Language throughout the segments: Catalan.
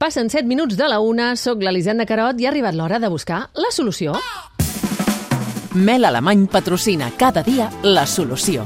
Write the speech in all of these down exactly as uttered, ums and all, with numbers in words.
Passen set minuts de la una, soc l'Elisenda Carot i ha arribat l'hora de buscar la solució. Mel Alemany patrocina cada dia la solució.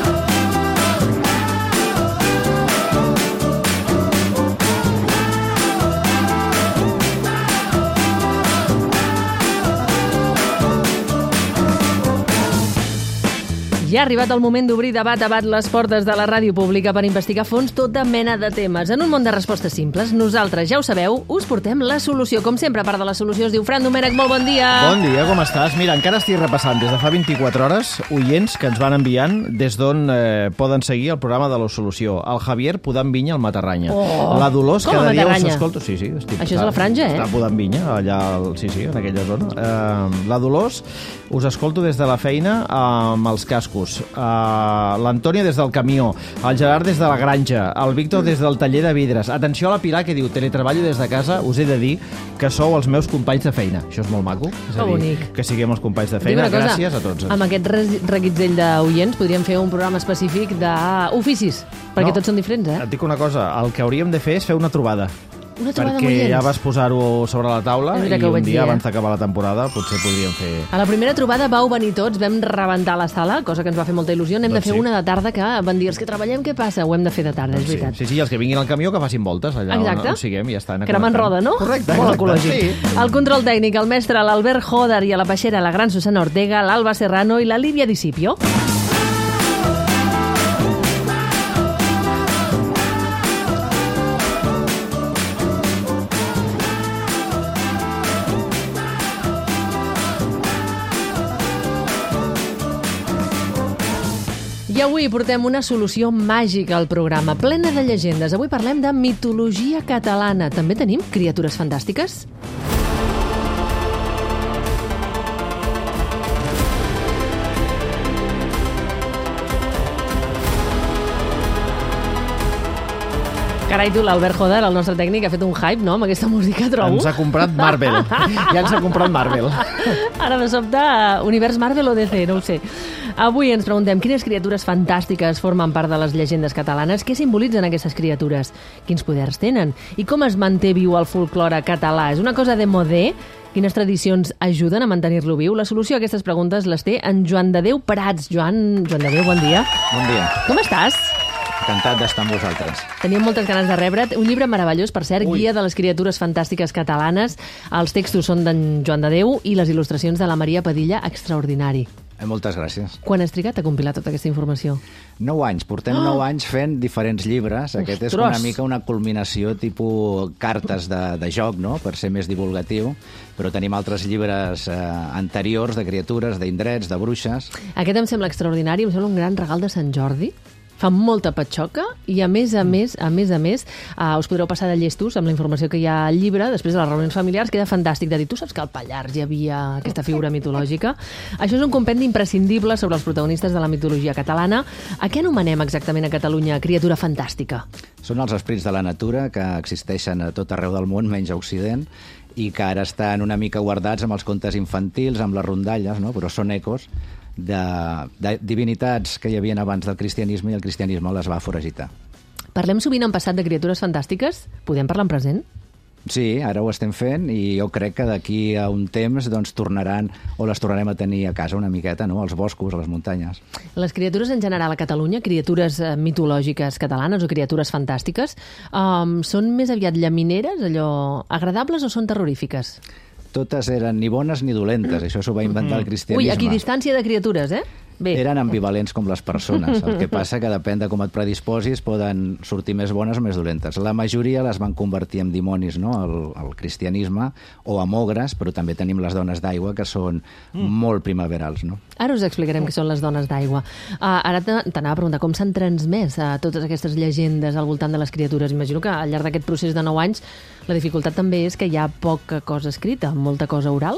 Ja ha arribat el moment d'obrir de bat a bat les portes de la ràdio pública per investigar a fons tota mena de temes. En un món de respostes simples, nosaltres, ja ho sabeu, us portem la solució. Com sempre, a part de la solució, es diu Fran Domènech, molt bon dia! Bon dia, com estàs? Mira, encara estic repassant des de fa vint-i-quatre hores oients que ens van enviant des d'on eh, poden seguir el programa de la solució. El Javier podant vinya al Matarranya. Oh, la Dolors, com cada a dia us Matarranya? escolto... Sí, sí, estic, Això és a la franja, eh? Està podant vinya, allà, al- sí, sí, en aquella zona. Eh, la Dolors, us escolto des de la feina amb els cascos. Eh, L'Antònia des del camió, el Gerard des de la granja, el Víctor des del taller de vidres. Atenció a la Pilar, que diu: teletreballo des de casa, us he de dir que sou els meus companys de feina. Això és molt maco. És a Que dir, bonic. que siguem els companys de Dic feina. una cosa, Gràcies a tots. amb aquest res- reguitzell d'oients podríem fer un programa específic d'oficis, perquè No. tots són diferents, eh? Et dic una cosa, el que hauríem de fer és fer una trobada. Una trobada amb Perquè oients. ja vas posar-ho sobre la taula És i veritat que ho un vaig dia, dir, eh? abans d'acabar la temporada, potser podríem fer... A la primera trobada vau venir tots, vam rebentar la sala, cosa que ens va fer molta il·lusió. N'hem Doncs de fer sí. una de tarda que van dir els que treballem, què passa? Ho hem de fer de tarda, és Sí, veritat. sí, sí, i els que vinguin al camió que facin voltes allà Exacte. on, on siguem i ja estan. Cremant roda, no? Correcte. Molt exacte, ecològic. Sí. El control tècnic, el mestre, l'Albert Joder, i a la peixera, la gran Susana Ortega, l'Alba Serrano i la Lívia Discipio. I avui portem una solució màgica al programa, plena de llegendes. Avui parlem de mitologia catalana. També tenim criatures fantàstiques? Carai, tu, l'Albert Joder, el nostre tècnic, ha fet un hype, no?, amb aquesta música, trobo. Ens ha comprat Marvel. Ja ens ha comprat Marvel. Ara, de sobte, univers Marvel o D C, no ho sé. Avui ens preguntem quines criatures fantàstiques formen part de les llegendes catalanes, què simbolitzen aquestes criatures, quins poders tenen i com es manté viu el folklore català. És una cosa de modé? Quines tradicions ajuden a mantenir-lo viu? La solució a aquestes preguntes les té en Joan de Déu Prats. Joan, Joan de Déu, bon dia. Bon dia, Com estàs? encantat d'estar amb vosaltres. Teníem moltes ganes de rebre't. Un llibre meravellós, per cert, Ui. Guia de les criatures fantàstiques catalanes. Els textos són d'en Joan de Déu i les il·lustracions de la Maria Padilla, extraordinari. Eh, Moltes gràcies. Quan has trigat a compilar tota aquesta informació? Nou anys, portem Oh! nou anys fent diferents llibres. Aquest és Ostres! una mica una culminació tipus cartes de, de joc, no?, per ser més divulgatiu, però tenim altres llibres eh, anteriors de criatures, d'indrets, de bruixes. Aquest em sembla extraordinari, em sembla un gran regal de Sant Jordi. Fa molta patxoca i, a més a més, a més a més, uh, us podreu passar de llestos amb la informació que hi ha al llibre. Després de les reunions familiars queda fantàstic de dir, tu saps que al Pallars hi havia aquesta figura mitològica? Això és un compendi imprescindible sobre els protagonistes de la mitologia catalana. A què anomenem exactament a Catalunya criatura fantàstica? Són els esprits de la natura que existeixen a tot arreu del món, menys a Occident, i que ara estan una mica guardats amb els contes infantils, amb les rondalles, no?, però són ecos de, de divinitats que hi havia abans del cristianisme i el cristianisme les va foragitar. Parlem sovint en passat de criatures fantàstiques? Podem parlar en present? Sí, ara ho estem fent i jo crec que d'aquí a un temps doncs, tornaran o les tornarem a tenir a casa una miqueta, no?, als boscos, a les muntanyes. Les criatures en general a Catalunya, criatures eh, mitològiques catalanes o criatures fantàstiques, um, són més aviat llamineres, allò agradables, o són terrorífiques? Totes eren ni bones ni dolentes, això s'ho va inventar el cristianisme. Ui, aquí distància de criatures, eh? Bé. Eren ambivalents com les persones. El que passa que depèn de com et predisposis poden sortir més bones o més dolentes. La majoria les van convertir en dimonis, no?, al, al cristianisme, o en ogres, però també tenim les dones d'aigua, que són mm. molt primaverals, no? Ara us explicarem què són les dones d'aigua. Uh, ara te- t'anava a preguntar com s'han transmès uh, totes aquestes llegendes al voltant de les criatures. Imagino que al llarg d'aquest procés de nou anys la dificultat també és que hi ha poca cosa escrita, molta cosa oral.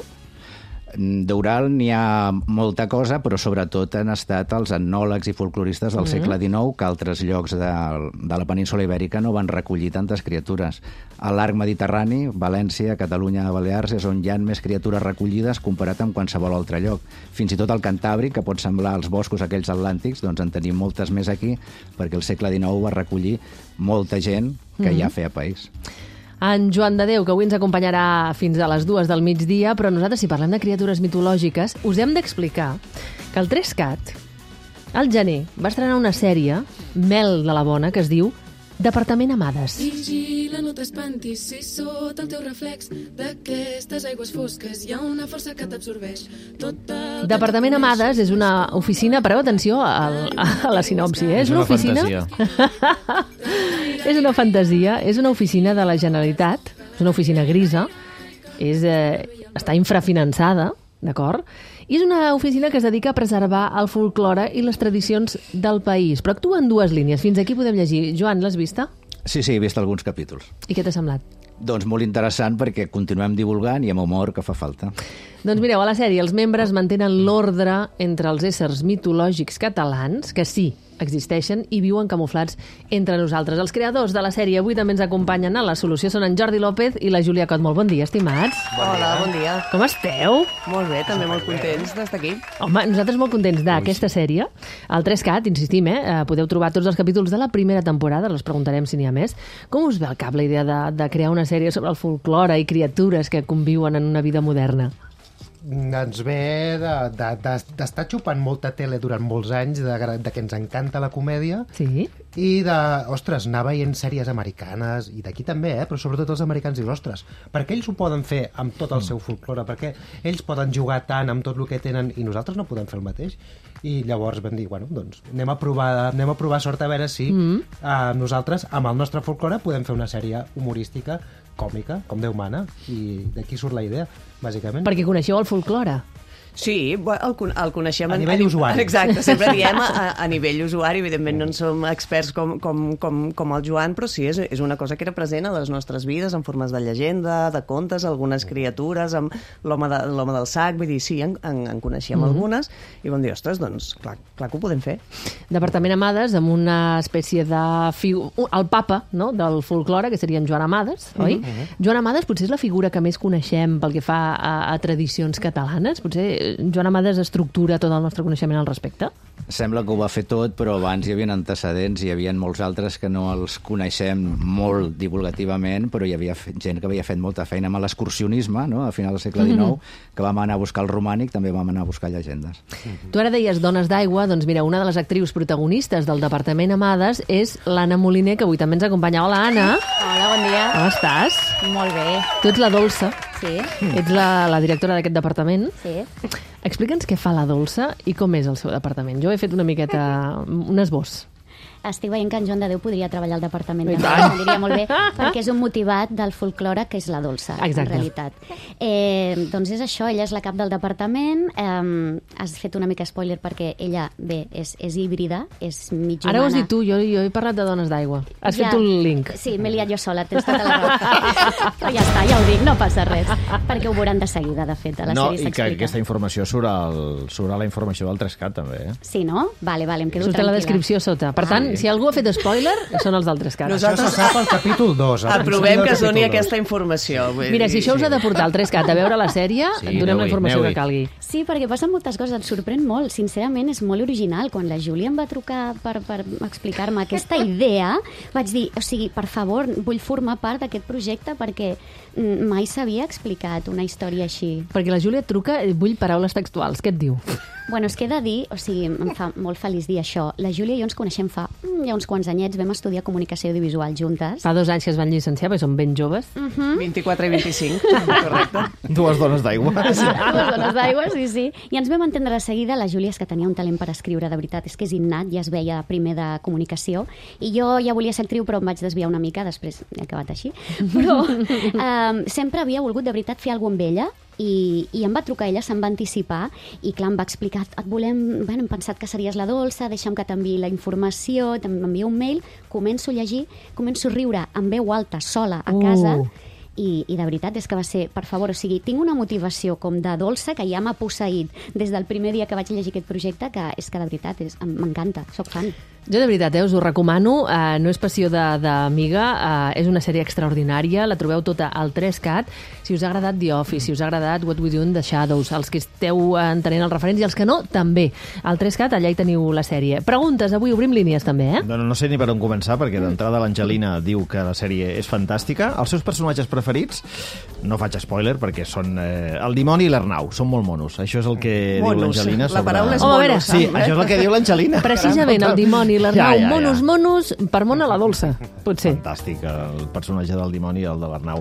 D'oral n'hi ha molta cosa, però sobretot han estat els etnòlegs i folcloristes del segle dinou, que altres llocs de, de la península ibèrica no van recollir tantes criatures. A l'arc mediterrani, València, Catalunya, Balears, és on hi ha més criatures recollides comparat amb qualsevol altre lloc. Fins i tot el Cantàbric, que pot semblar els boscos aquells atlàntics, doncs en tenim moltes més aquí, perquè el segle dinou va recollir molta gent que mm-hmm. ja feia país. en Joan de Déu, que avui ens acompanyarà fins a les dues del migdia, però nosaltres, si parlem de criatures mitològiques, us hem d'explicar que el tres cat, al gener, va estrenar una sèrie, Mel de la Bona, que es diu Departament Amades. Vigila, no t'espantis, si sota el teu reflex d'aquestes aigües fosques hi ha una força que t'absorbeix. Tot el Departament Amades és una oficina, pareu atenció al, a la sinopsi, eh? És una oficina... és una fantasia, és una oficina de la Generalitat, és una oficina grisa, és, eh, està infrafinançada, d'acord? I és una oficina que es dedica a preservar el folklore i les tradicions del país. Però actua en dues línies. Fins aquí podem llegir. Joan, l'has vista? Sí, sí, he vist alguns capítols. I què t'ha semblat? Doncs molt interessant perquè continuem divulgant i amb humor que fa falta. Doncs mireu, a la sèrie els membres mantenen l'ordre entre els éssers mitològics catalans, que sí, existeixen i viuen camuflats entre nosaltres. Els creadors de la sèrie avui també ens acompanyen a La Solució són en Jordi López i la Júlia Cot. Molt bon dia, estimats. Hola, bon dia. Com esteu? Molt bé, també molt contents d'estar aquí. Home, nosaltres molt contents d'aquesta sèrie. El tres cat, insistim, eh? Podeu trobar tots els capítols de la primera temporada, els preguntarem si n'hi ha més. Com us ve al cap la idea de, de crear una sèrie sobre el folklore i criatures que conviuen en una vida moderna? Ens ve d'estar de, de, de, xupant molta tele durant molts anys, de, de que ens encanta la comèdia, sí. I de, ostres, anar veient sèries americanes, i d'aquí també, eh? Però sobretot els americans diuen, ostres, per què ells ho poden fer amb tot el seu folklore? Per què ells poden jugar tant amb tot el que tenen i nosaltres no podem fer el mateix? I llavors vam dir, bueno, doncs anem a provar, anem a provar sort a veure si mm. eh, nosaltres, amb el nostre folklore, podem fer una sèrie humorística, còmica, com Déu mana, i d'aquí surt la idea, bàsicament. Perquè coneixeu el folklore. Sí, el, el coneixem... A nivell usuari. Exacte, sempre diem a, a nivell usuari, evidentment no en som experts com, com, com, com el Joan, però sí, és, és una cosa que era present a les nostres vides, en formes de llegenda, de contes, algunes criatures, amb l'home de, l'home del sac, vull dir, sí, en, en, en coneixíem mm-hmm. algunes, i vam dir, ostres, doncs, clar, clar que ho podem fer. Departament Amades, amb una espècie de... Figu... el papa, no?, del folklore, que seria en Joan Amades, oi? Mm-hmm. Joan Amades potser és la figura que més coneixem pel que fa a, a tradicions catalanes, potser Joan Amades estructura tot el nostre coneixement al respecte? Sembla que ho va fer tot, però abans hi havia antecedents, hi havia molts altres que no els coneixem molt divulgativament, però hi havia gent que havia fet molta feina amb l'excursionisme, no?, a final del segle dinou, mm-hmm. que vam anar a buscar el romànic, també vam anar a buscar llegendes. Mm-hmm. Tu ara deies Dones d'aigua, doncs mira, una de les actrius protagonistes del Departament Amades és l'Anna Moliner, que avui també ens acompanya. Hola, Anna. Hola, bon dia. Com estàs? Molt bé. Tu ets la Dolça. Sí. Ets la, la directora d'aquest departament. Sí. Explica'ns què fa la Dolça i com és el seu departament. Jo he fet una miqueta, un esbós. Estic veient que en Joan de Déu podria treballar al departament de Dolça, em diria molt bé, perquè és un motivat del folklore que és la Dolça, exacte. En realitat. Eh, doncs és això, ella és la cap del departament, eh, has fet una mica spoiler perquè ella, bé, és, és híbrida, és mig humana. Ara ho has dit tu, jo, jo he parlat de Dones d'aigua. Has ja, fet tu el link. Sí, m'he liat jo sola, tens tota la raó. Però ja està, ja ho dic, no passa res, perquè ho veuran de seguida, de fet, a la no, sèrie s'explica. No, i que aquesta informació surt, al, surt a la informació del tres cat, també. Eh? Sí, no? Vale, vale, em quedo surt tranquil·la. Surt a la descripció sota. Per tant, si algú ha fet spoiler, són els d'altres cat. Nosaltres... Això se sap al capítol dos. Aprovem que es doni aquesta informació. Mira, si això us ha de portar el tres cat a veure la sèrie, sí, donem la informació que calgui. Sí, perquè passen moltes coses, et sorprèn molt. Sincerament, és molt original. Quan la Júlia em va trucar per, per explicar-me aquesta idea, vaig dir, o sigui, per favor, vull formar part d'aquest projecte perquè mai s'havia explicat una història així. Perquè la Júlia et truca, vull paraules textuals. Què et diu? Bueno, és que he de dir, o sigui, em fa molt feliç dir això. La Júlia i jo ens coneixem fa ja uns quants anyets, vam estudiar comunicació audiovisual juntes. Fa dos anys que es van llicenciar, perquè són ben joves. Uh-huh. vint-i-quatre i vint-i-cinc, correcte. Dues dones d'aigua. Sí, dues dones d'aigua, sí, sí. I ens vam entendre de seguida. La Júlia és que tenia un talent per escriure, de veritat, és que és innat, ja es veia primer de comunicació. I jo ja volia ser actriu, però em vaig desviar una mica, després he acabat així. Però eh, sempre havia volgut, de veritat, fer alguna cosa amb ella, I, i em va trucar ella, se'm va anticipar i clar, em va explicar, et volem, bueno, hem pensat que series la Dolça, deixa'm que t'enviï la informació, t'envia un mail, començo a llegir, començo a riure en veu alta, sola, a casa, uh. I, i de veritat és que va ser, per favor, o sigui, tinc una motivació com de Dolça que ja m'ha posseït des del primer dia que vaig llegir aquest projecte, que és que de veritat és, m'encanta, soc fan. Jo de veritat, eh, us ho recomano, uh, no és passió d'amiga, uh, és una sèrie extraordinària, la trobeu tota al tres cat. Si us ha agradat The Office, si us ha agradat What We Do in the Shadows, els que esteu entenent els referents i els que no, també. Al tres cat, allà hi teniu la sèrie. Preguntes, avui obrim línies també, eh? No, no sé ni per on començar, perquè d'entrada l'Angelina diu que la sèrie és fantàstica. Els seus personatges preferits, no faig spoiler, perquè són eh, el dimoni i l'Arnau, són molt monos. Això és el que monos. diu l'Angelina. La paraula és Home, a veure, monos. Sí, això és el que diu l'Angelina. Precisament, el dimoni i l'Arnau, Ja, ja, ja. monos, monos, per mona la dolça, potser. Fantàstic, el personatge del dimoni i el de l'Arnau.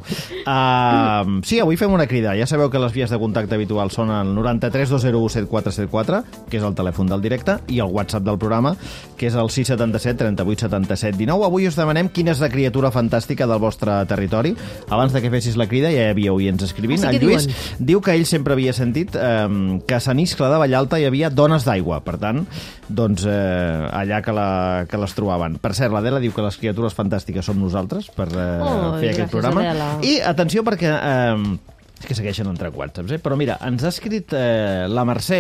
Uh, sí, avui fem una crida. Ja sabeu que les vies de contacte habituals són el noranta-tres dos zero u set quatre set quatre, que és el telèfon del directe, i el WhatsApp del programa, que és el sis setanta set trenta vuit setanta set dinou. Avui us demanem quina és la criatura fantàstica del vostre territori. Abans de que fessis la crida ja hi havia oients escrivint. Ah, sí, en què Lluís diuen? diu que ell sempre havia sentit eh, que a Sant Iscle de Vallalta hi havia dones d'aigua. Per tant, doncs, eh, allà que, la, que les trobaven. Per cert, l'Adela diu que les criatures fantàstiques som nosaltres per eh, Oh, fer aquest gràcies, programa. Adela. I atenció perquè... Eh, és que segueixen entrant whatsapps, eh? Però mira, ens ha escrit eh, la Mercè,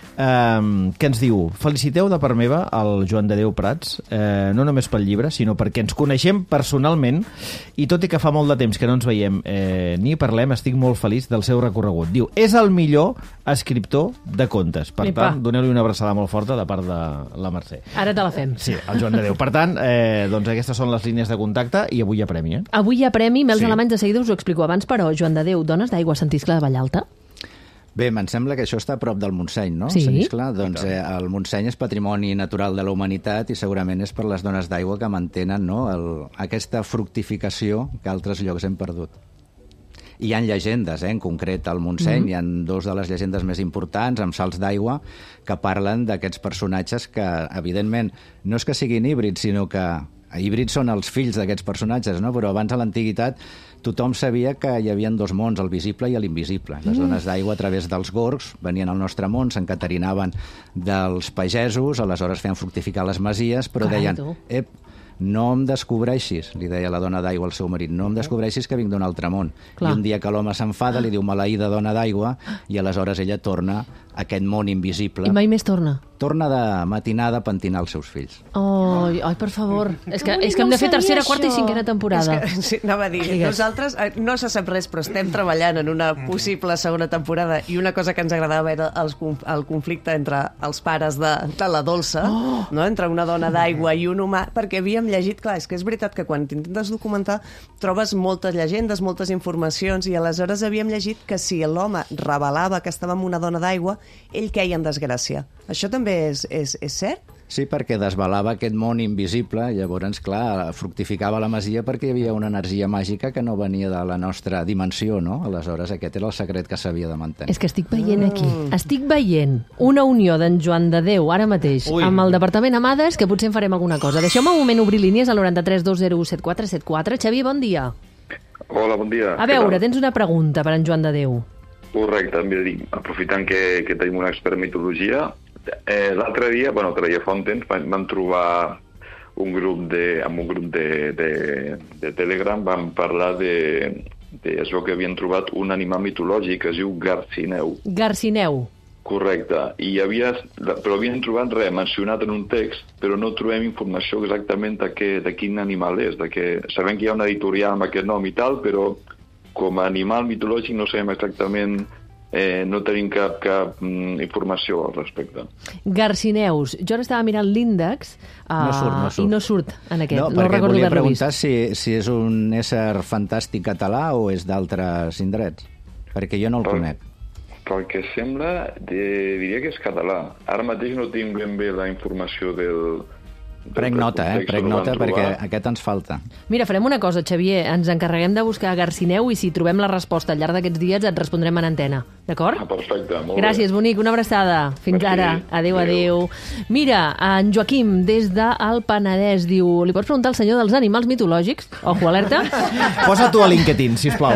eh, que ens diu: feliciteu de part meva al Joan de Déu Prats, eh, no només pel llibre, sinó perquè ens coneixem personalment, i tot i que fa molt de temps que no ens veiem eh, ni parlem, estic molt feliç del seu recorregut. Diu, és el millor escriptor de contes. Per Epa. tant, doneu-li una abraçada molt forta de part de la Mercè. Ara te la fem. Sí, el Joan de Déu. Per tant, eh, doncs aquestes són les línies de contacte i avui hi ha premi, eh? Avui hi ha premi, Mels Sí. Alemanys, de seguida us ho explico. Abans, però, Joan de Déu, dones d'aigua a Sant Iscle de Vallalta? Bé, em sembla que això està a prop del Montseny, no? Sí. Sant Iscle? Doncs eh, el Montseny és patrimoni natural de la humanitat i segurament és per les dones d'aigua que mantenen, no?, el, aquesta fructificació que altres llocs hem perdut. I hi ha llegendes, eh? En concret al Montseny, mm-hmm. hi ha dos de les llegendes més importants, amb salts d'aigua, que parlen d'aquests personatges que, evidentment, no és que siguin híbrids, sinó que híbrids són els fills d'aquests personatges, no? Però abans, a l'antiguitat, tothom sabia que hi havia dos mons, el visible i l'invisible. Les dones d'aigua, a través dels gorgs, venien al nostre món, s'encaterinaven dels pagesos, aleshores feien fructificar les masies, però Carai, deien, tu. ep, no em descobreixis, li deia la dona d'aigua al seu marit, no em descobreixis que vinc d'un altre món. Clar. I un dia que l'home s'enfada, li diu maleïda dona d'aigua, i aleshores ella torna a aquest món invisible. I mai més torna. Torna de matinada a pentinar els seus fills. Oh, ai, per favor. És que, Ui, és que hem no de fer sabia tercera, això. quarta i cinquena temporada. És que, sí, anava a dir, Digues. nosaltres eh, no se sap res, però estem treballant en una possible segona temporada i una cosa que ens agradava era el, el conflicte entre els pares de, de la dolça, oh. no? Entre una dona d'aigua i un humà, perquè havíem llegit, clar, és que és veritat que quan t'intentes documentar trobes moltes llegendes, moltes informacions, i aleshores havíem llegit que si l'home revelava que estava amb una dona d'aigua, ell queia en desgràcia. Això també és, és, és cert? Sí, perquè desvelava aquest món invisible, llavors, clar, fructificava la masia perquè hi havia una energia màgica que no venia de la nostra dimensió, no? Aleshores, aquest era el secret que s'havia de mantenir. És que estic veient aquí, estic veient una unió d'en Joan de Déu, ara mateix, Ui. amb el Departament Amades, que potser en farem alguna cosa. Deixeu-me un moment obrir línies al noranta-tres dos zero u set quatre set quatre. Xavier, bon dia. Hola, bon dia. A veure, tens una pregunta per en Joan de Déu. Correcte, mira, dic, aprofitant que, que tenim un expert en mitologia, eh, l'altre dia, bueno, l'altre dia fa un temps, vam, vam trobar un grup de, amb un grup de, de, de Telegram, vam parlar de, de això que havien trobat un animal mitològic que es diu Garcineu. Garcineu. Correcte, i hi havia, però havien trobat res mencionat en un text, però no trobem informació exactament de, què, de quin animal és, de que sabem que hi ha una editorial amb aquest nom i tal, però com a animal mitològic no sabem exactament, eh, no tenim cap, cap mm, informació al respecte. Garcineus. Jo ara estava mirant l'índex uh, No surt, no surt. i no surt en aquest. No, No, perquè recordo volia haver-lo preguntar vist. si, si és un ésser fantàstic català o és d'altres indrets, perquè jo no el Per- conec. Pel que sembla, de, diria que és català. Ara mateix no tinc ben bé la informació del... del Prenc nota, eh? context Prenc on ho nota van perquè trobar. aquest ens falta. Mira, farem una cosa, Xavier. Ens encarreguem de buscar Garcineu i si trobem la resposta al llarg d'aquests dies et respondrem en antena. D'acord? Ah, perfecte, molt Gràcies, bé. bonic. Una abraçada. Fins Merci. ara. Adéu, adéu. Adéu. Mira, en Joaquim, des del Penedès, diu... Li pots preguntar al senyor dels animals mitològics? Ojo, alerta. Posa tu a LinkedIn, sisplau.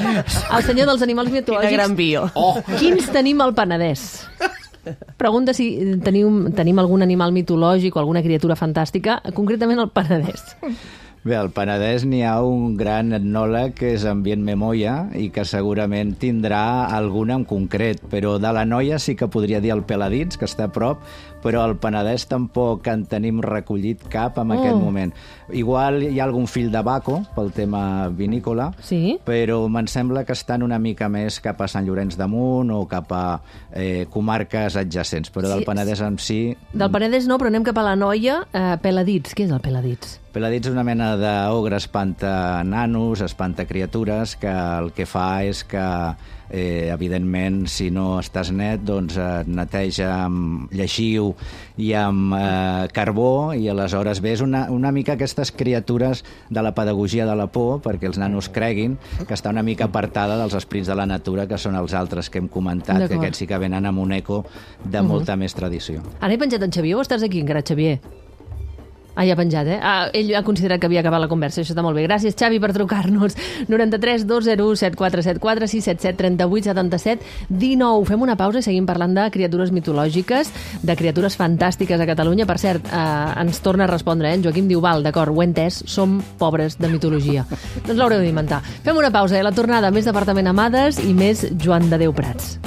El senyor dels animals Quina mitològics. gran bio. Oh. Quins tenim al Penedès? Pregunta si tenim, tenim algun animal mitològic o alguna criatura fantàstica, concretament al Penedès. Bé, al Penedès n'hi ha un gran etnòleg que és Ambient Memoia i que segurament tindrà alguna en concret, però de la Noia sí que podria dir el Peladits, que està a prop, però al Penedès tampoc en tenim recollit cap en oh. aquest moment. Igual hi ha algun fill de Baco pel tema vinícola, sí? però me'n sembla que estan una mica més cap a Sant Llorenç d'Amunt o cap a eh, comarques adjacents, però del sí. Penedès en si... Del Penedès no, però anem cap a la Noia. Eh, Peladits, què és el Peladits? Peladits és una mena d'ogre espanta nanos, espanta criatures, que el que fa és que, eh, evidentment, si no estàs net, doncs et neteja amb lleixiu i amb eh, carbó, i aleshores ves una, una mica aquestes criatures de la pedagogia de la por, perquè els nanos creguin que està una mica apartada dels esprits de la natura, que són els altres que hem comentat, que aquests sí que venen amb un eco de uh-huh. molta més tradició. Ara he penjat en Xavier o estàs aquí encara, Xavier? Ah, ja ha penjat, eh? Ah, ell ha considerat que havia acabat la conversa, això està molt bé. Gràcies, Xavi, per trucar-nos. noranta-tres dos zero u set quatre set quatre sis set set trenta vuit setanta-set dinou. Fem una pausa i seguim parlant de criatures mitològiques, de criatures fantàstiques a Catalunya. Per cert, eh, ens torna a respondre, eh? En Joaquim diu, val, d'acord, ho he entès, som pobres de mitologia. Doncs l'haureu d'inventar. Fem una pausa, eh? La tornada, més Departament Amades i més Joan de Déu Prats.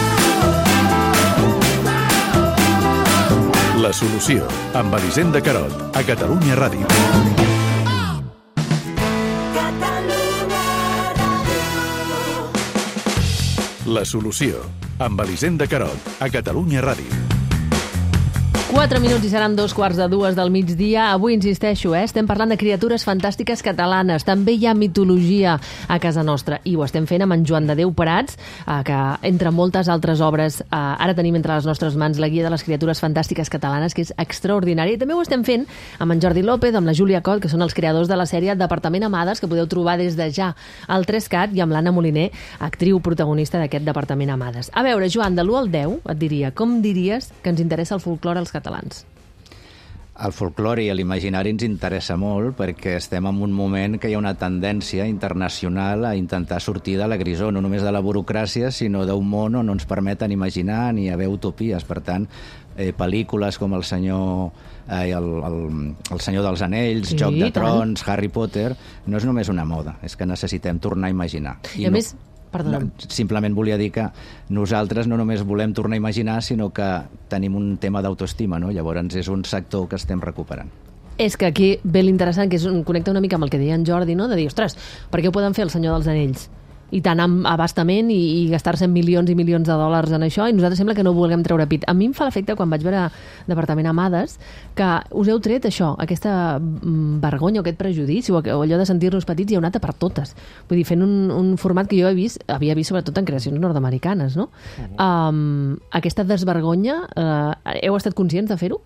La solució, amb Elisenda Carot, a Catalunya Ràdio. La solució, amb Elisenda Carot, a Catalunya Ràdio. Quatre minuts i seran dos quarts de dues del migdia. Avui, insisteixo, eh? estem parlant de criatures fantàstiques catalanes. També hi ha mitologia a casa nostra. I ho estem fent amb en Joan de Déu Prats, eh, que entre moltes altres obres, eh, ara tenim entre les nostres mans la guia de les criatures fantàstiques catalanes, que és extraordinària. I també ho estem fent amb en Jordi López, amb la Júlia Cot, que són els creadors de la sèrie Departament Amades, que podeu trobar des de ja al tres cat, i amb l'Anna Moliner, actriu protagonista d'aquest Departament Amades. A veure, Joan, de l'u al deu, et diria, com diries que ens interessa el folclore als catalans? El folclore i l'imaginari ens interessa molt perquè estem en un moment que hi ha una tendència internacional a intentar sortir de la grisó, no només de la burocràcia, sinó d'un món on no ens permeten imaginar ni haver utopies. Per tant, eh, pel·lícules com El senyor, eh, el, el, el senyor dels Anells, sí, Joc de Trons, Harry Potter, no és només una moda, és que necessitem tornar a imaginar. I, I a no... més... Perdona. No, simplement volia dir que nosaltres no només volem tornar a imaginar, sinó que tenim un tema d'autoestima, no? Llavors és un sector que estem recuperant. És que aquí ve l'interessant, que és un, connecta una mica amb el que deia en Jordi, no? De dir, ostres, per què ho poden fer el Senyor dels Anells? I tan abastament i, i gastar-se milions i milions de dòlars en això, i nosaltres sembla que no vulguem treure pit. A mi em fa l'efecte, quan vaig veure Departament Amades, que us heu tret això, aquesta vergonya o aquest prejudici, o allò de sentir-nos petits, i heu anat a per totes. Vull dir, fent un, un format que jo he vist, havia vist sobretot en creacions nord-americanes, no? Uh-huh. Um, aquesta desvergonya, uh, heu estat conscients de fer-ho?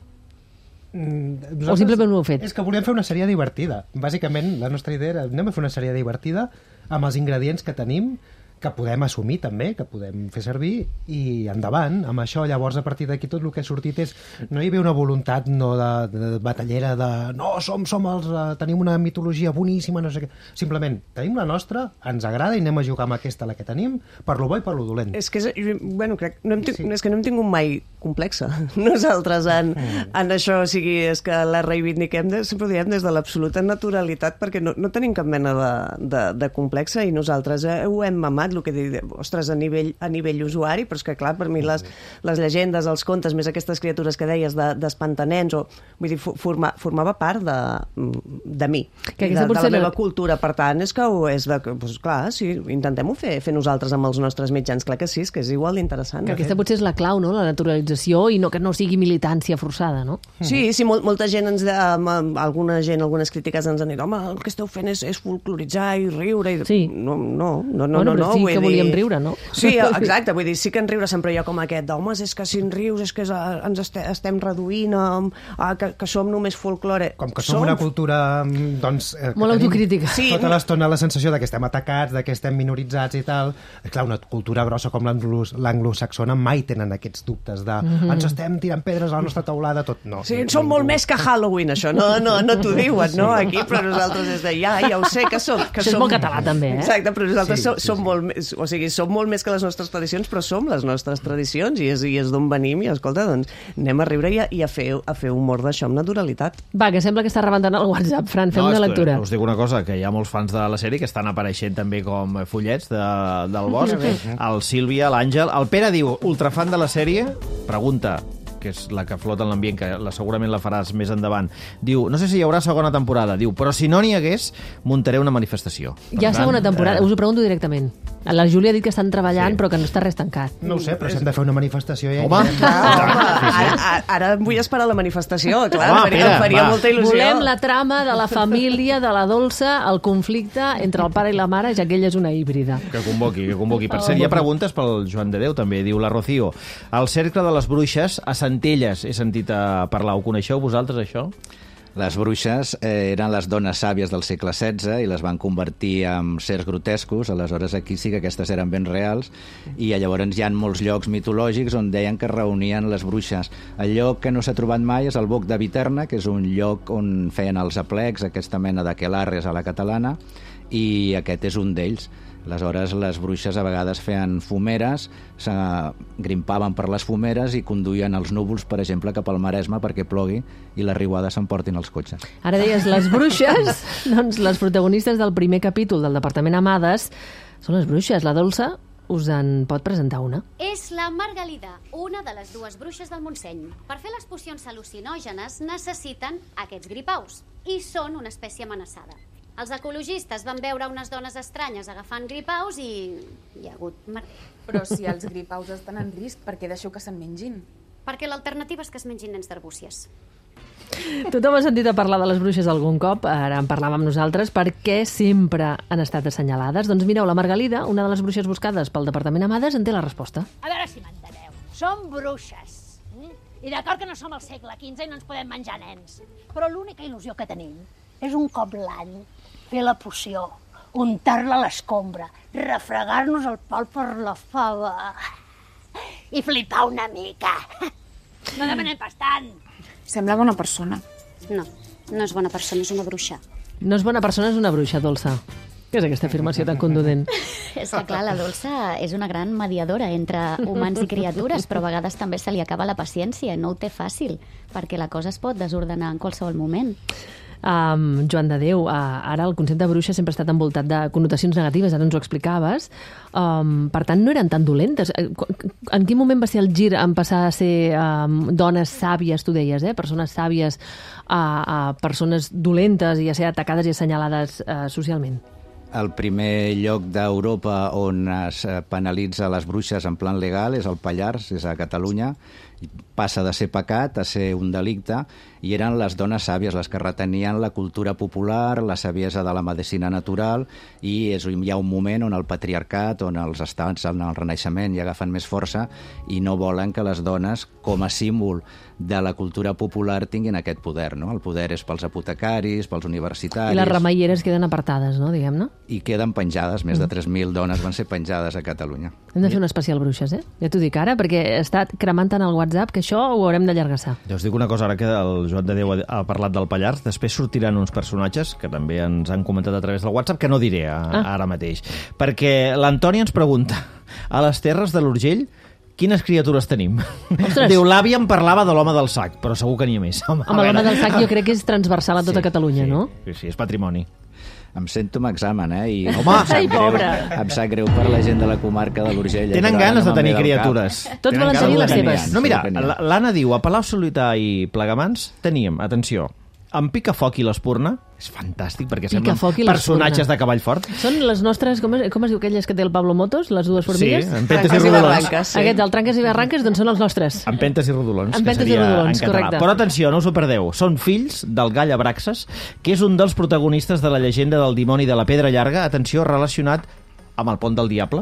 Mm, o simplement ho heu fet? És que volíem fer una sèrie divertida. Bàsicament, la nostra idea era anem a fer una sèrie divertida amb els ingredients que tenim, que podem assumir també, que podem fer servir, i endavant, amb això. Llavors, a partir d'aquí, tot el que ha sortit és... No hi havia una voluntat no de, de batallera de... No, som, som els... Uh, tenim una mitologia boníssima, no sé què. Simplement, tenim la nostra, ens agrada i anem a jugar amb aquesta, la que tenim, per lo bo i per lo dolent. És que, és, bueno, crec, no hem tinc, sí. és que no hem tingut mai complexa nosaltres en, mm. en això. O sigui, és que la reivindiquem, de, sempre ho diem, des de l'absoluta naturalitat, perquè no, no tenim cap mena de, de, de complexa, i nosaltres eh, ho hem mamat, el que dic, ostres, a nivell, a nivell usuari, però és que, clar, per mi les, les llegendes, els contes, més aquestes criatures que deies d'espantanens, de, o, vull dir, forma, formava part de, de mi, que de, de la meva la... cultura. Per tant, és que ho és de... Doncs, clar, sí, intentem-ho fer, fer nosaltres amb els nostres mitjans, clar que sí, és que és igual d'interessant. Que aquesta potser és la clau, no?, la naturalització, i no que no sigui militància forçada, no? Sí, sí, molt, molta gent ens... Alguna gent, algunes crítiques ens han dit, home, el que esteu fent és, és folcloritzar i riure, i... Sí. No, no, no, no, bueno, no, sí vull que dir... volíem riure, no? Sí, exacte, vull dir, sí que en riure sempre hi ha com aquest d'home, és que si en rius és que és, ens este, estem reduint a, a que, que som només folklore. Com que som, som una cultura, doncs... Eh, molt autocrítica. Sí. Tota l'estona la sensació de que estem atacats, de que estem minoritzats i tal. Clar, una cultura grossa com l'anglosaxona mai tenen aquests dubtes de mm-hmm. ens estem tirant pedres a la nostra taulada, tot. No, sí, no, som ningú. molt més que Halloween, això. No, no, no t'ho diuen, no, aquí, però nosaltres és de ja, ja ho sé que som. Que això som... és molt català, també, eh? Exacte, però nosaltres sí, som, sí, som sí. molt molt més, o sigui, som molt més que les nostres tradicions, però som les nostres tradicions i és, i és d'on venim i, escolta, doncs anem a riure i a, i a, fer, a fer humor d'això amb naturalitat. Va, que sembla que està rebentant el WhatsApp, Fran, fem no, una lectura. Us dic una cosa, que hi ha molts fans de la sèrie que estan apareixent també com fullets de, del bosc. El Sílvia, l'Àngel... El Pere diu, ultrafan de la sèrie, pregunta, que és la que flota en l'ambient, que la, segurament la faràs més endavant. Diu, no sé si hi haurà segona temporada. Diu, però si no n'hi hagués, muntaré una manifestació. Per Hi ha tant, segona temporada, eh... us ho pregunto directament. La Júlia ha dit que estan treballant, Sí. però que no està res tancat. No ho sé, però si hem de fer una manifestació... Ja Home! hi Ah, anem. home, ara, ara, ara vull esperar la manifestació, clar, Home, em faria, Pere, em faria va. molta il·lusió. Volem la trama de la família, de la dolça, el conflicte entre el pare i la mare, ja que ella és una híbrida. Que convoqui, que convoqui. Per cert, hi ha preguntes pel Joan de Déu, també. Diu la Rocío, el cercle de les bruixes a Centelles he sentit a parlar. Ho coneixeu vosaltres, això? Les bruixes eh, eren les dones sàvies del segle setze i les van convertir en sers grotescos, aleshores aquí sí que aquestes eren ben reals, i llavors hi ha molts llocs mitològics on deien que reunien les bruixes. El lloc que no s'ha trobat mai és el Boc de Viterna, que és un lloc on feien els aplecs, aquesta mena d'aquelarres a la catalana, i aquest és un d'ells. Aleshores, les bruixes a vegades feien fumeres, se grimpaven per les fumeres i conduïen els núvols, per exemple, cap al Maresme perquè plogui i la riuada s'emportin els cotxes. Ara deies, les bruixes, doncs les protagonistes del primer capítol del Departament Amades són les bruixes. La Dolça us en pot presentar una. És la Margalida, una de les dues bruixes del Montseny. Per fer les pocions al·lucinògenes necessiten aquests gripaus i són una espècie amenaçada. Els ecologistes van veure unes dones estranyes agafant gripaus i hi ha hagut merder. Però si els gripaus estan en risc, per què deixeu que se'n mengin? Perquè l'alternativa és que es mengin nens d'arbúcies. Tothom ha sentit a parlar de les bruixes algun cop, ara en parlàvem nosaltres. Per què sempre han estat assenyalades? Doncs mireu, la Margalida, una de les bruixes buscades pel Departament Amades, en té la resposta. A veure si m'enteneu. Som bruixes. Mm? I d'acord que no som al segle quinze i no ens podem menjar nens. Però l'única il·lusió que tenim és un cop l'any fer la poció, untar-la a l'escombra, refregar-nos el pal per la fava i flipar una mica. No demanem pas tant. Sembla bona persona. No, no és bona persona, és una bruixa. No és bona persona, és una bruixa, Dolça. Què és aquesta afirmació tan contundent? És que, clar, la Dolça és una gran mediadora entre humans i criatures, però a vegades també se li acaba la paciència, no ho té fàcil, perquè la cosa es pot desordenar en qualsevol moment. Um, Joan de Déu, uh, ara el concepte de bruixa sempre ha estat envoltat de connotacions negatives, ara ens ho explicaves. Um, per tant, no eren tan dolentes. En quin moment va ser el gir en passar a ser um, dones sàvies, tu deies, eh? Persones sàvies a, a persones dolentes i a ser atacades i assenyalades uh, socialment? El primer lloc d'Europa on es penalitza les bruixes en plan legal és el Pallars, és a Catalunya. Passa de ser pecat a ser un delicte, i eren les dones sàvies les que retenien la cultura popular, la saviesa de la medicina natural, i és, hi ha un moment on el patriarcat, on els estats en el Renaixement hi agafen més força i no volen que les dones, com a símbol de la cultura popular, tinguin aquest poder, no? El poder és pels apotecaris, pels universitaris... I les remeieres queden apartades, no?, diguem-ne. I queden penjades, més de tres mil dones van ser penjades a Catalunya. Hem de fer una especial bruixes, eh? Ja t'ho dic ara, perquè he estat cremant tant el WhatsApp que això ho haurem d'allargassar. Jo us dic una cosa, ara que el Joan de Déu ha parlat del Pallars, després sortiran uns personatges que també ens han comentat a través del WhatsApp, que no diré a, ah. ara mateix. Perquè l'Antònia ens pregunta, a les terres de l'Urgell, quines criatures tenim? Ostres. Diu, l'àvia em parlava de l'home del sac, però segur que n'hi ha més. Home, Home l'home del sac jo crec que és transversal a tota sí, Catalunya, sí, no? Sí, sí, és patrimoni. Em sento amb examen, eh? I Home! em sap Ai, greu, pobre! Em sap greu per la gent de la comarca de l'Urgell. Tenen però ara ganes no de me'n tenir ve del criatures. cap. Tots Tenen volen ganes tenir de les tenir. seves. No, mira, Segur que n'hi ha. l'Anna diu, a Palau Solità i Plegamans teníem, atenció, en Picafoc i l'Espurna, és fantàstic perquè semblen Picafoc i personatges l'Espurna. de cavall fort. Són les nostres, com es, com es diu aquelles que té el Pablo Motos, les dues formigues? Sí, empentes i Tranques i rodolons. barranques, sí. Aquests, el Tranques i Barranques, doncs són els nostres. Empentes i rodolons, que Empentes i seria rodolons, en català. correcte. Però atenció, no us ho perdeu. Són fills del Gall Abraxas, que és un dels protagonistes de la llegenda del dimoni de la Pedra Llarga, atenció, relacionat amb el Pont del Diable,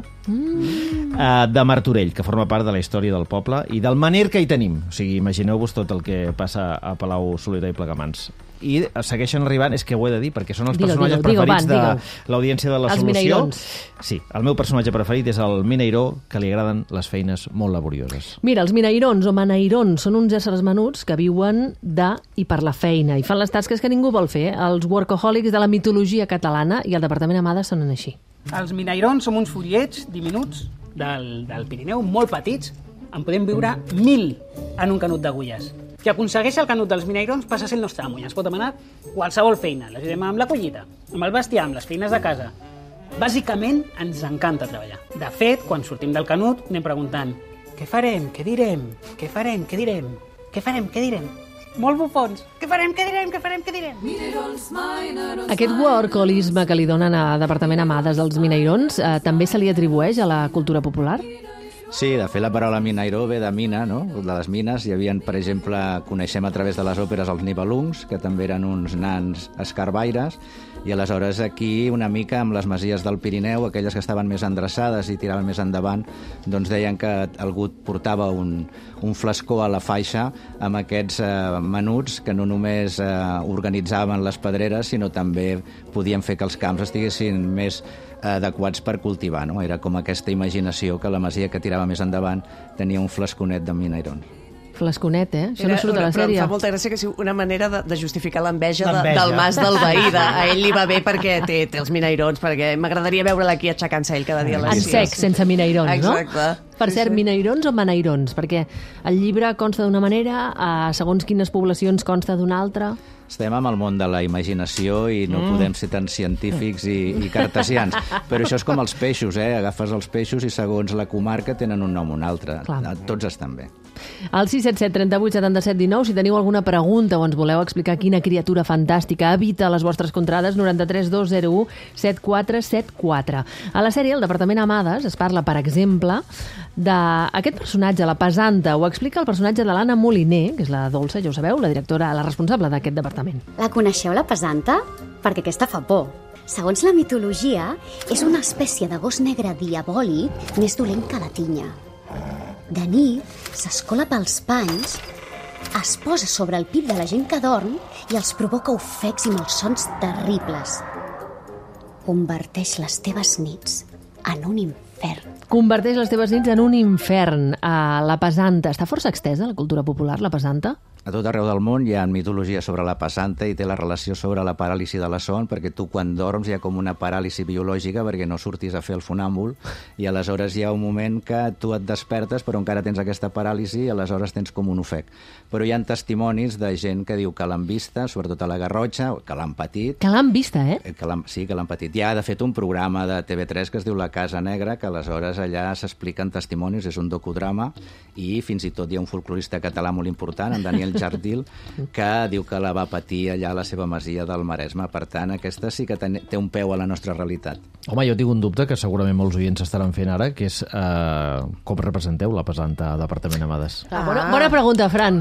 mm. uh, de Martorell, que forma part de la història del poble, i del manir que hi tenim. O sigui, imagineu-vos tot el que passa a Palau Solità i Plegamans. I segueixen arribant, és que ho he de dir, perquè són els Digue-ho, personatges digue-ho, preferits digue-ho, van, de l'audiència de la Els solució. Mineirons. Sí, el meu personatge preferit és el Mineiró, que li agraden les feines molt laborioses. Mira, els minairons o maneirons són uns éssers menuts que viuen de i per la feina i fan les tasques que ningú vol fer. Els workaholics de la mitologia catalana i el Departament Amades sonen així. Els minairons són uns follets diminuts del, del Pirineu, molt petits. En podem viure mil en un canut d'agulles. Qui aconsegueix el canut dels minairons passa a ser el nostre amo i ens pot demanar qualsevol feina. L'ajudem amb la collita, amb el bestiar, amb les feines de casa. Bàsicament, ens encanta treballar. De fet, quan sortim del canut, anem preguntant què farem, què direm, què farem, què direm, què farem, què direm. Molt bufons. Què farem, què direm, què farem, què direm? Aquest workaholisme que li donen a Departament Amades als minairons eh, també se li atribueix a la cultura popular? Sí, de fet la paraula minairó ve de mina, no? De les mines. Hi havia, per exemple, coneixem a través de les òperes els nibelungs, que també eren uns nans escarbaires, i aleshores aquí una mica amb les masies del Pirineu, aquelles que estaven més endreçades i tiraven més endavant, doncs deien que algú portava un, un flascó a la faixa amb aquests eh, menuts que no només eh, organitzaven les pedreres, sinó també podien fer que els camps estiguessin més adequats per cultivar, no? Era com aquesta imaginació que la masia que tirava més endavant tenia un flasconet de minairons. Flasconet, eh? Això Era, no surt a la però sèrie. em fa molta gràcia que sigui una manera de, de justificar l'enveja de, del mas del veí. De, a ell li va bé perquè té, té els minairons, perquè m'agradaria veure-la aquí aixecant-se ell cada dia a les En sec, sense minairons, no? Exacte. Per Sí, cert, sí. minairons o manairons? Perquè el llibre consta d'una manera, eh, segons quines poblacions consta d'una altra. Estem amb el món de la imaginació i no Mm. mm. podem ser tan científics i, i cartesians. Però això és com els peixos, eh? Agafes els peixos i segons la comarca tenen un nom o un altre. Clar. Tots estan bé. Al sis set set, trenta vuit, setanta set, dinou, si teniu alguna pregunta o ens voleu explicar quina criatura fantàstica habita a les vostres contrades, noranta-tres dos zero u set quatre set quatre. A la sèrie, el Departament Amades es parla, per exemple, d'aquest personatge, la pesanta. Ho explica el personatge de l'Anna Moliner, que és la Dolça, ja ho sabeu, la directora, la responsable d'aquest departament. La coneixeu, la pesanta? Perquè aquesta fa por. Segons la mitologia, és una espècie de gos negre diabòlic més dolent que la tinya. De nit, s'escola pels panys, es posa sobre el pit de la gent que dorm i els provoca ofecs i malsons terribles. Converteix les teves nits en un infern. Converteix les teves nits en un infern. A la pesanta. Està força extesa la cultura popular, la pesanta? A tot arreu del món hi ha mitologia sobre la pesanta i té la relació sobre la paràlisi de la son, perquè tu quan dorms hi ha com una paràlisi biològica perquè no surtis a fer el funàmbul i aleshores hi ha un moment que tu et despertes però encara tens aquesta paràlisi i aleshores tens com un ofec. Però hi ha testimonis de gent que diu que l'han vista, sobretot a la Garrotxa, que l'han patit. Que l'han vista, eh? Que l'han, sí, que l'han patit. Hi ha, de fet, un programa de T V tres que es diu La Casa Negra, que aleshores allà s'expliquen testimonis, és un docudrama, i fins i tot hi ha un folclorista català molt important, en Daniel Jardil, que diu que la va patir allà a la seva masia del Maresme. Per tant, aquesta sí que té un peu a la nostra realitat. Home, jo tinc un dubte que segurament molts oients estaran fent ara, que és eh, com representeu la pesanta a Departament Amades. Ah. Bona, bona pregunta, Fran.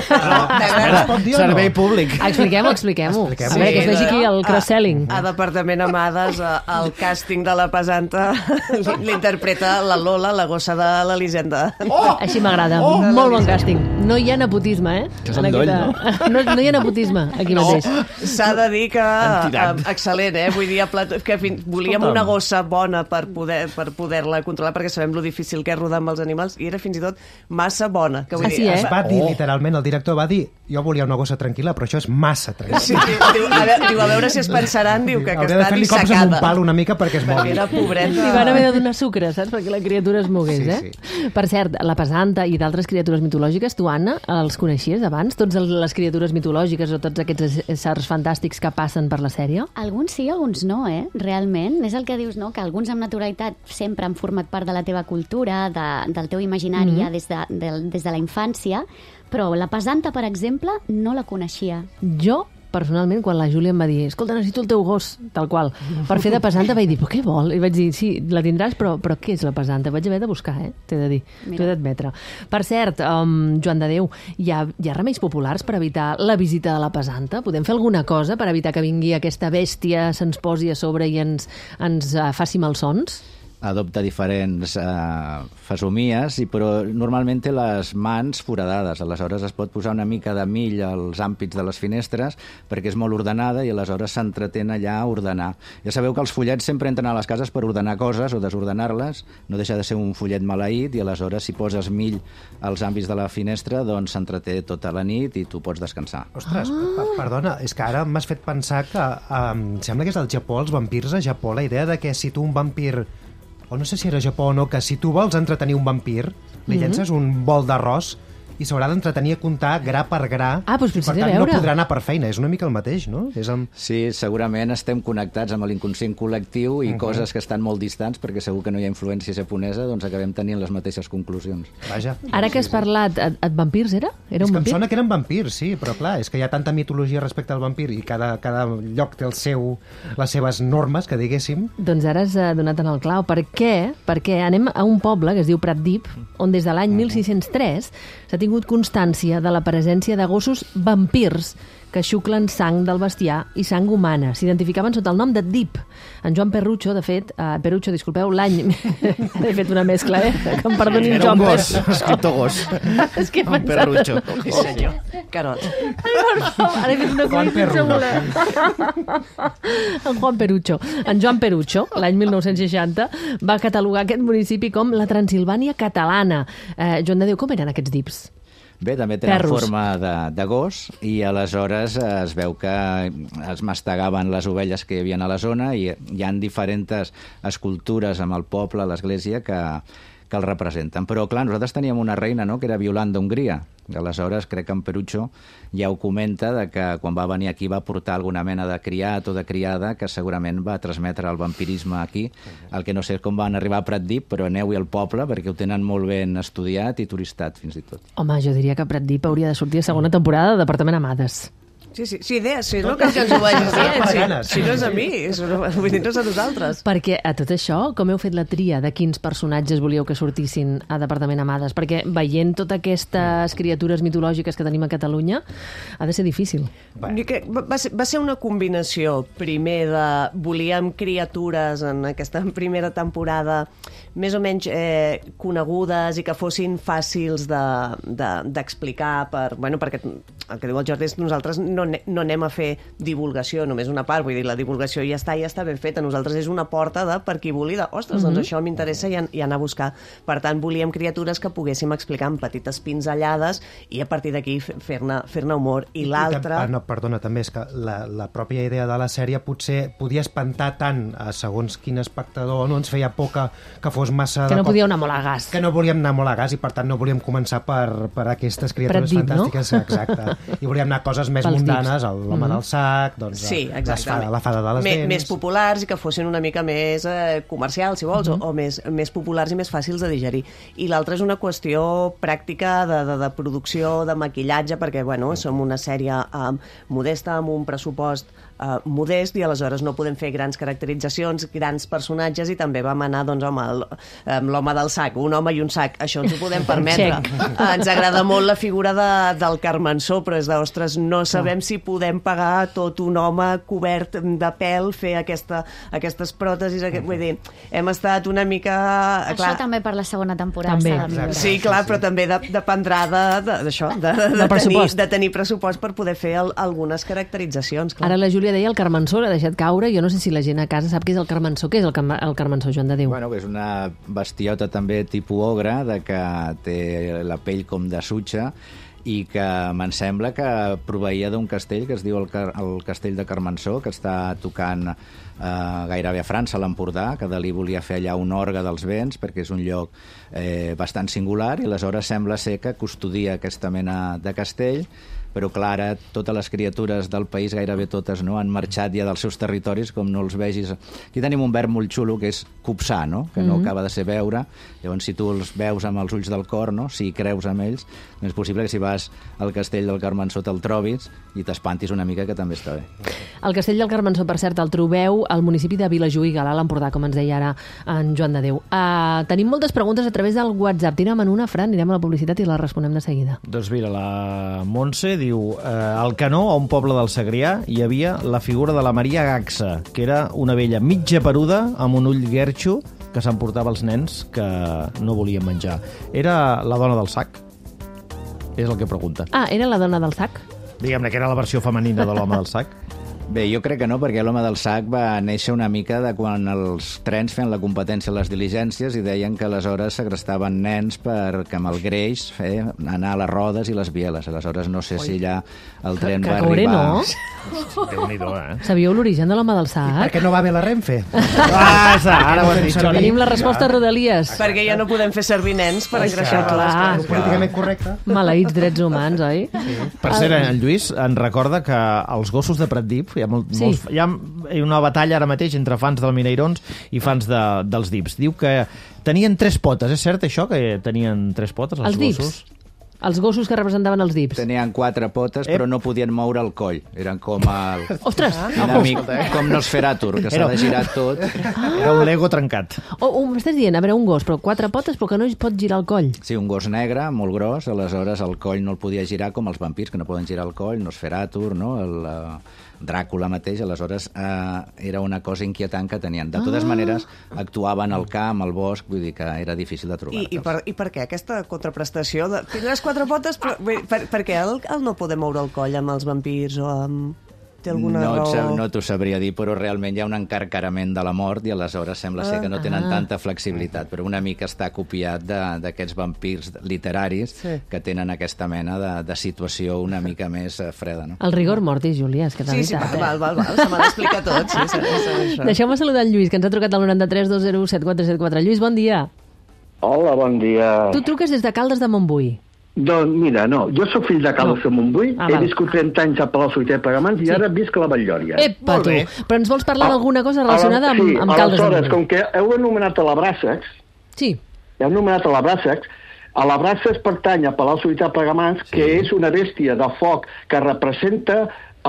Servei públic. Expliquem-ho, expliquem-ho. Expliquem-ho. A veure, que es vegi aquí el cross-selling. A, a Departament Amades, a- al càsting de la pesanta, l'interpreta la Lola, la gossa de l'Elisenda. Oh! Així m'agrada. Oh! Molt bon càsting. No hi ha nepotisme, eh? Que són En doll, aquesta- no? no hi ha nepotisme aquí No, mateix. s'ha de dir que Entitat. eh, excel·lent, eh? Vull dir, a plat, que fin, volíem Escolta'm. una gossa bona per poder per poder-la controlar, perquè sabem lo difícil que és rodar amb els animals, i era fins i tot massa bona. Que vull dir, Es va dir, Oh. literalment, el director va dir jo volia una gossa tranquil·la, però això és massa tranquil·la. Sí, diu, a veure, diu, a veure si es pensaran, diu, que, que Hauria de està fer-li cops amb un dissecada. pal una mica perquè es Perquè mogui. era pobreta. Li van haver de donar sucre, saps? Perquè la criatura es mogués, Sí, eh? Per cert, la pesanta i d'altres criatures mitològiques, tu, Anna, els coneixies abans? Tots el- les criatures mitològiques o tots aquests éssers fantàstics que passen per la sèrie? Alguns sí, alguns no, eh? Realment. És el que dius, no? Que alguns amb naturalitat sempre han format part de la teva cultura, de, del teu imaginari Mhm. ja des, de, de, des de la infància, però la pesanta, per exemple, no la coneixia. Jo, personalment, quan la Júlia em va dir escolta, necessito el teu gos, tal qual, per fer de pesanta, vaig dir, però què vol? I vaig dir, sí, la tindràs, però, però què és la pesanta? Vaig haver de buscar, eh? T'he de dir, Mira. t'ho he d'admetre. Per cert, um, Joan de Déu, hi ha, hi ha remeis populars per evitar la visita de la pesanta? Podem fer alguna cosa per evitar que vingui aquesta bèstia, se'ns posi a sobre i ens, ens uh, faci malsons? adopta diferents eh, fesomies, i, però normalment té les mans foradades. Aleshores es pot posar una mica de mill als ampits de les finestres perquè és molt ordenada i aleshores s'entretén allà a ordenar. Ja sabeu que els follets sempre entren a les cases per ordenar coses o desordenar-les, no deixa de ser un follet maleït, i aleshores si poses mill als àmbits de la finestra doncs s'entreté tota la nit i tu pots descansar. Ostres, ah. perdona, és que ara m'has fet pensar que um, sembla que és al Japó, els vampirs a Japó, la idea de que si tu un vampir, o no sé si era a Japó o no, que si tu vols entretenir un vampir, li Mhm. llences un bol d'arròs i s'haurà d'entretenir a comptar gra per gra. Ah, doncs i potser per té a tant no veure. podrà anar per feina. És una mica el mateix, no? És amb... Sí, segurament estem connectats amb l'inconscient col·lectiu i Mhm. coses que estan molt distants, perquè segur que no hi ha influència japonesa, doncs acabem tenint les mateixes conclusions. Vaja. Ara que has parlat, et, et vampirs era? Era És un que em vampir? sona que eren vampirs, sí, però clar, és que hi ha tanta mitologia respecte al vampir i cada, cada lloc té el seu, les seves normes, que diguéssim. Doncs ara has eh, donat en el clau. Per què? Perquè anem a un poble que es diu Pratdip, on des de l'any mil sis-cents tres s'ha tingut constància de la presència de gossos vampirs que xuclen sang del bestiar i sang humana. S'identificaven sota el nom de Dip. En Joan Perrucho, de fet, uh, Perrucho, disculpeu, l'any... He fet una mescla, eh? Que em perdoni en Era Joan un gos, Perrucho. escriptor gos. És que he En pensat... Perrucho. Sí, senyor. Carot. Ara he fet una Juan coincidència En Juan Perrucho. En Joan Perrucho, l'any mil nou-cents seixanta, va catalogar aquest municipi com la Transilvània catalana. Eh, Joan de Déu, com eren aquests dips? Bé, també tenen Perros. forma de, de gos, i aleshores eh, es veu que es mastegaven les ovelles que hi havia a la zona, i hi han diferents escultures amb el poble, a l'església, que, que el representen. Però, clar, nosaltres teníem una reina, no?, que era Violant d'Hongria. Aleshores, crec que en Perrucho ja ho comenta, de que quan va venir aquí va portar alguna mena de criat o de criada que segurament va transmetre el vampirisme aquí. El que no sé és com van arribar a Pratdip, però aneu-hi al poble perquè ho tenen molt ben estudiat i turistat, fins i tot. Home, jo diria que Pratdip hauria de sortir a segona temporada de Departament Amades. Sí, sí, sí, idees, sí, no cal que ens ho vagis dient, Per sí, ganes. si no és a mi, és, vull dir, no és a nosaltres. Perquè a tot això, com heu fet la tria de quins personatges volíeu que sortissin a Departament Amades? Perquè veient totes aquestes criatures mitològiques que tenim a Catalunya, ha de ser difícil. Jo crec, va, ser, va ser una combinació, primer de... Volíem criatures en aquesta primera temporada més o menys eh, conegudes i que fossin fàcils d'explicar, de, de, per, bueno, perquè el que diu el Jordi és que nosaltres no, no anem a fer divulgació, només una part, vull dir, la divulgació ja està, ja està ben feta, nosaltres és una porta de per qui vulgui, de, ostres, doncs Mhm. això m'interessa i, an- i anar a buscar. Per tant, volíem criatures que poguéssim explicar en petites pinzellades i a partir d'aquí f- fer-ne fer-ne humor. I l'altre... Ah, no, perdona, també és que la, la pròpia idea de la sèrie potser podia espantar tant a segons quin espectador, no ens feia por que, que fos massa... Que de no cop- podíeu anar molt a gas. Que no volíem anar molt a gas i per tant no volíem començar per, per aquestes criatures Pratdip, no? fantàstiques. Exacte. I volíem anar a coses més Pels mundanes, dips. l'home Mhm. del sac, doncs, Sí, les exactament. fada, la fada de les Me, dents... més populars i que fossin una mica més eh, comercials, si vols, Mhm. o, o més, més populars i més fàcils de digerir. I l'altra és una qüestió pràctica de, de, de producció, de maquillatge, perquè bueno, som una sèrie eh, modesta, amb un pressupost eh, modest, i aleshores no podem fer grans caracteritzacions, grans personatges, i també vam anar doncs, amb el- amb l'home del sac, un home i un sac, això ens ho podem permetre. Check. Eh, ens agrada molt la figura de, del Carmensó, però és de, ostres, no sabem si podem pagar tot un home cobert de pèl, fer aquesta, aquestes pròtesis, aquest, vull dir, hem estat una mica... Això també per la segona temporada També. s'ha de millorar. Sí, clar, però també de, dependrà de- de- d'això, de, de, de, Del tenir, pressupost. de tenir pressupost per poder fer el, algunes caracteritzacions. Clar. Ara la Júlia deia el carmensó, l'ha deixat caure. Jo no sé si la gent a casa sap què és el carmensó. Què és el, cam- el carmensó, Joan de Déu? Bueno, és una bestiota també tipus ogre, de que té la pell com de sutge, i que me'n sembla que proveïa d'un castell que es diu el, Car el Castell de Carmensó, que està tocant eh, gairebé a França, a l'Empordà, que Dalí volia fer allà un orgue dels vents, perquè és un lloc eh, bastant singular, i aleshores sembla ser que custodia aquesta mena de castell, però clar, ara totes les criatures del país, gairebé totes, no, han marxat ja dels seus territoris, com no els vegis. Aquí tenim un verb molt xulo que és copsar, no?, que no Mhm. acaba de ser veure. Llavors, si tu els veus amb els ulls del cor, no?, si hi creus amb ells, no és possible que si vas al castell del Carmensó te'l trobis i t'espantis una mica, que també està bé. El castell del Carmensó, per cert, el trobeu al municipi de Vilajuïga, a l'Empordà, com ens deia ara en Joan de Déu. Uh, tenim moltes preguntes a través del WhatsApp. Tira'm en una, Fran, anirem a la publicitat i la responem de seguida. Doncs mira, la Montse diu eh, al Canó, a un poble del Segrià, hi havia la figura de la Maria Gaxa, que era una vella mitja peruda, amb un ull guerxo, que s'emportava els nens que no volien menjar. Era la dona del sac? És el que pregunta. Ah, era la dona del sac? Diguem-ne que era la versió femenina de l'home del sac. Bé, jo crec que no, perquè l'home del sac va néixer una mica de quan els trens feien la competència a les diligències i deien que aleshores segrestaven nens perquè amb el greix feia anar a les rodes i les bieles. Aleshores no sé si allà el tren que va caure, arribar... no? Déu-n'hi-do, eh? Sabíeu l'origen de l'home del sac? Per què no va bé la Renfe? Ah, ara ho has dit, Xavi. Tenim la resposta a Rodalies. Perquè ja no podem fer servir nens per engreixar clar. les coses. Políticament correcte. Maleïts drets humans, oi? Per cert, en Lluís en recorda que els gossos de Pratdip, hi ha, molt, Sí. molts, hi ha una batalla ara mateix entre fans del Mineirons i fans de, dels Dips. Diu que tenien tres potes, és cert això, que tenien tres potes, els, Els Dips? gossos? Els gossos que representaven els Dips. Tenien quatre potes, però no podien moure el coll. Eren com el... Ostres! Una mica, com Nosferatu, que s'ha de girar tot. Era un Lego trencat. O, o m'estàs dient, a veure, un gos, però quatre potes, però que no es pot girar el coll. Sí, un gos negre, molt gros, aleshores el coll no el podia girar com els vampirs, que no poden girar el coll, Nosferatu, no? El, uh, Dràcula mateix, aleshores uh, era una cosa inquietant que tenien. De totes Ah. maneres, actuaven al camp, al bosc, vull dir que era difícil de I, trobar-te'ls. i, per, I per què aquesta contraprestació? De, tindràs quatre potes, però per, per, per què el, el no poder moure el coll amb els vampirs o amb... Té alguna no, et raó? sab- no t'ho sabria dir, però realment hi ha un encarcarament de la mort i aleshores sembla ser que no tenen Ah. tanta flexibilitat, però una mica està copiat de- d'aquests vampirs literaris Sí. que tenen aquesta mena de, de situació una mica més eh, freda. No? El rigor mortis, Júlia, és que de Sí, sí, veritat, val, val, val, val, se m'ha d'explicar tot, sí, sí, sí, això. Deixeu-me saludar en Lluís, que ens ha trucat al noranta-tres dos zero u set quatre set quatre. Lluís, bon dia. Hola, bon dia. Tu truques des de Caldes de Montbui. Doncs mira, no, jo sóc fill de Caldes de Montbui, Ah, he val. viscut trenta anys a Palau-solità i Plegamans i Sí. ara visc a la Vall-lloria. Epa, tu! Però ens vols parlar d'alguna cosa relacionada amb, sí, amb Caldes de aleshores, Montbui? com que heu anomenat a la Bràssecs, Sí. heu anomenat a la Bràssecs, a la Bràssecs pertany a Palau-solità i Plegamans, sí. que és una bèstia de foc que representa,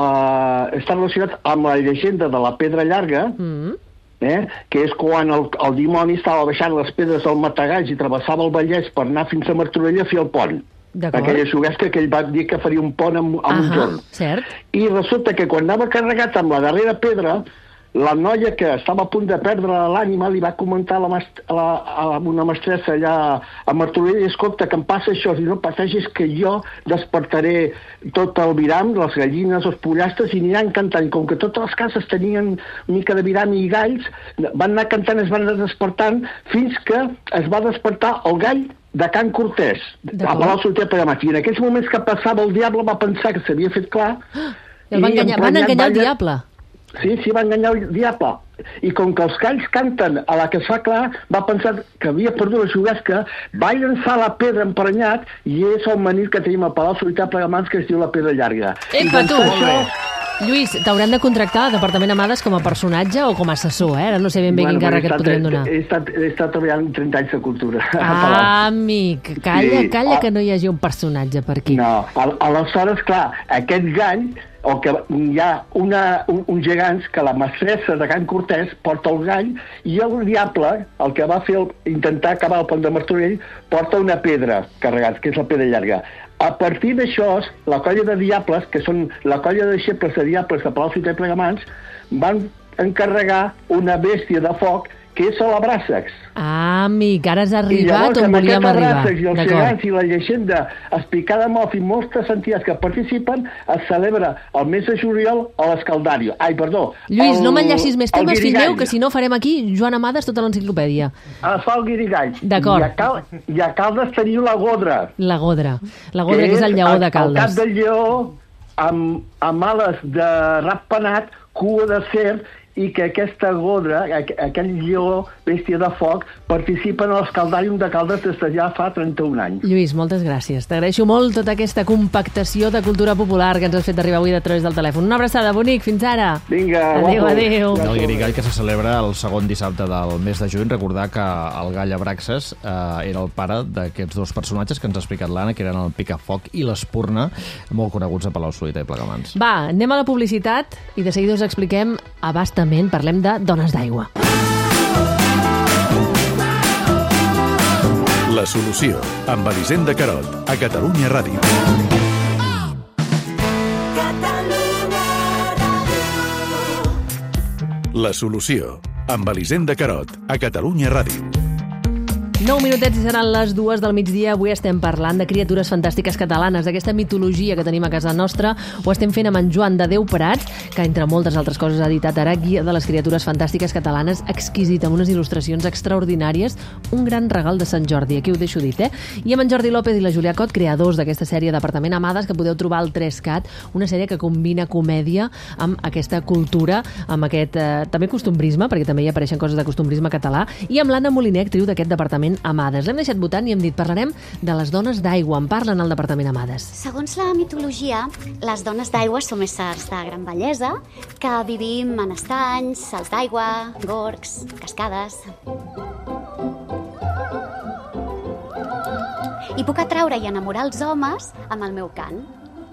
eh, està relacionat amb la llegenda de la Pedra Llarga, Mm. eh? que és quan el, el dimoni estava baixant les pedres del Matagalls i travessava el Vallès per anar fins a Martorell a fer el pont. D'acord. Aquella juguesca que ell va dir que faria un pont amb, amb un Ahà, jorn. cert. I resulta que quan anava carregat amb la darrera pedra, la noia que estava a punt de perdre l'ànima li va comentar a, la mast a, la, a una mestressa allà a Martorell, escolta, que em passa això, si no pateixis que jo despertaré tot el viram, les gallines, els pollastres, i aniran cantant. Com que totes les cases tenien una mica de viram i galls, van anar cantant, es van anar despertant, fins que es va despertar el gall de Can Cortés, a Palau-solità i Plegamans. I en aquells moments que passava el diable va pensar que s'havia fet clar. I el van enganyar, van enganyar el diable. Sí, sí, va enganyar el diable. I com que els galls canten a la que es fa clar, va pensar que havia perdut la juguesca, va llançar la pedra emprenyat i és el menir que tenim a Palau-solità i Plegamans, que es diu la Pedra Llarga. Epa, I tu! doncs això... Lluís, t'hauran de contractar al Departament Amades com a personatge o com a assessor, eh? Ara no sé ben bé quin càrrec et podrien donar. He estat, he estat treballant trenta anys de cultura. a Palau. Ah, amic, calla, Sí, calla ah. que no hi hagi un personatge per aquí. No, al- aleshores, clar, aquest gall, o que hi ha una, un, uns gegants que la mestressa de Can Cortés porta el gall i el diable, el que va fer el, intentar acabar el pont de Martorell, porta una pedra carregat, que és la Pedra Llarga. A partir d'això, la colla de diables, que són la colla de deixebles de diables de Palau-solità i Plegamans, van encarregar una bèstia de foc que és a la Bràssecs. Ah, amic, ara has I arribat llavors, on amb volíem aquests arribar. Bràssecs i els D'acord. gegants i la llegenda explicada amb els i moltes entitats que participen, es celebra el mes de juliol a l'Escaldàrio. Ai, perdó. Lluís, el- no m'enllacis més el temes, fill Guirigall. meu, que si no farem aquí Joan Amades tota l'enciclopèdia. Es fa el Guirigall. D'acord. I a, Cal... I a Caldes teniu la Godra. La Godra. La Godra, que és el lleó de El Caldes. cap del lleó amb, amb ales de rap penat, cua de serp, i que aquesta Godra, aqu aquell lleó, bèstia de foc, participen a l'Escaldàrium de Caldes des de ja fa trenta-un anys. Lluís, moltes gràcies. T'agraeixo molt tota aquesta compactació de cultura popular que ens has fet arribar avui a través del telèfon. Una abraçada, bonic, fins ara. Vinga, adéu, guapos. adéu. El Guirigall que se celebra el segon dissabte del mes de juny. Recordar que el gall Abraxas eh, era el pare d'aquests dos personatges que ens ha explicat l'Anna, que eren el Picafoc i l'Espurna, molt coneguts a Palau-solità i Plegamans. Va, anem a la publicitat i de seguida us expliquem abastament, parlem de dones d'aigua. La solució, amb Elisenda Carot, a Catalunya Ràdio. La solució, amb Elisenda Carot, a Catalunya Ràdio. Nou minutets i seran les dues del migdia. Avui estem parlant de criatures fantàstiques catalanes, d'aquesta mitologia que tenim a casa nostra. Ho estem fent amb en Joan de Déu Prats, que entre moltes altres coses ha editat ara Guia de les criatures fantàstiques catalanes, exquisit, amb unes il·lustracions extraordinàries, un gran regal de Sant Jordi. Aquí ho deixo dit, eh? I amb en Jordi López i la Júlia Cot, creadors d'aquesta sèrie d'Apartament Amades, que podeu trobar al tres cat, una sèrie que combina comèdia amb aquesta cultura, amb aquest eh, també costumbrisme, perquè també hi apareixen coses de costumbrisme català, i amb l'Anna Moliner, actriu d'aquest Departament Amades. L'hem deixat votant i hem dit parlarem de les dones d'aigua. En parlen al Departament Amades. Segons la mitologia, les dones d'aigua som éssers de gran bellesa que vivim en estanys, salts d'aigua, gorgs, cascades. I puc atraure i enamorar els homes amb el meu cant.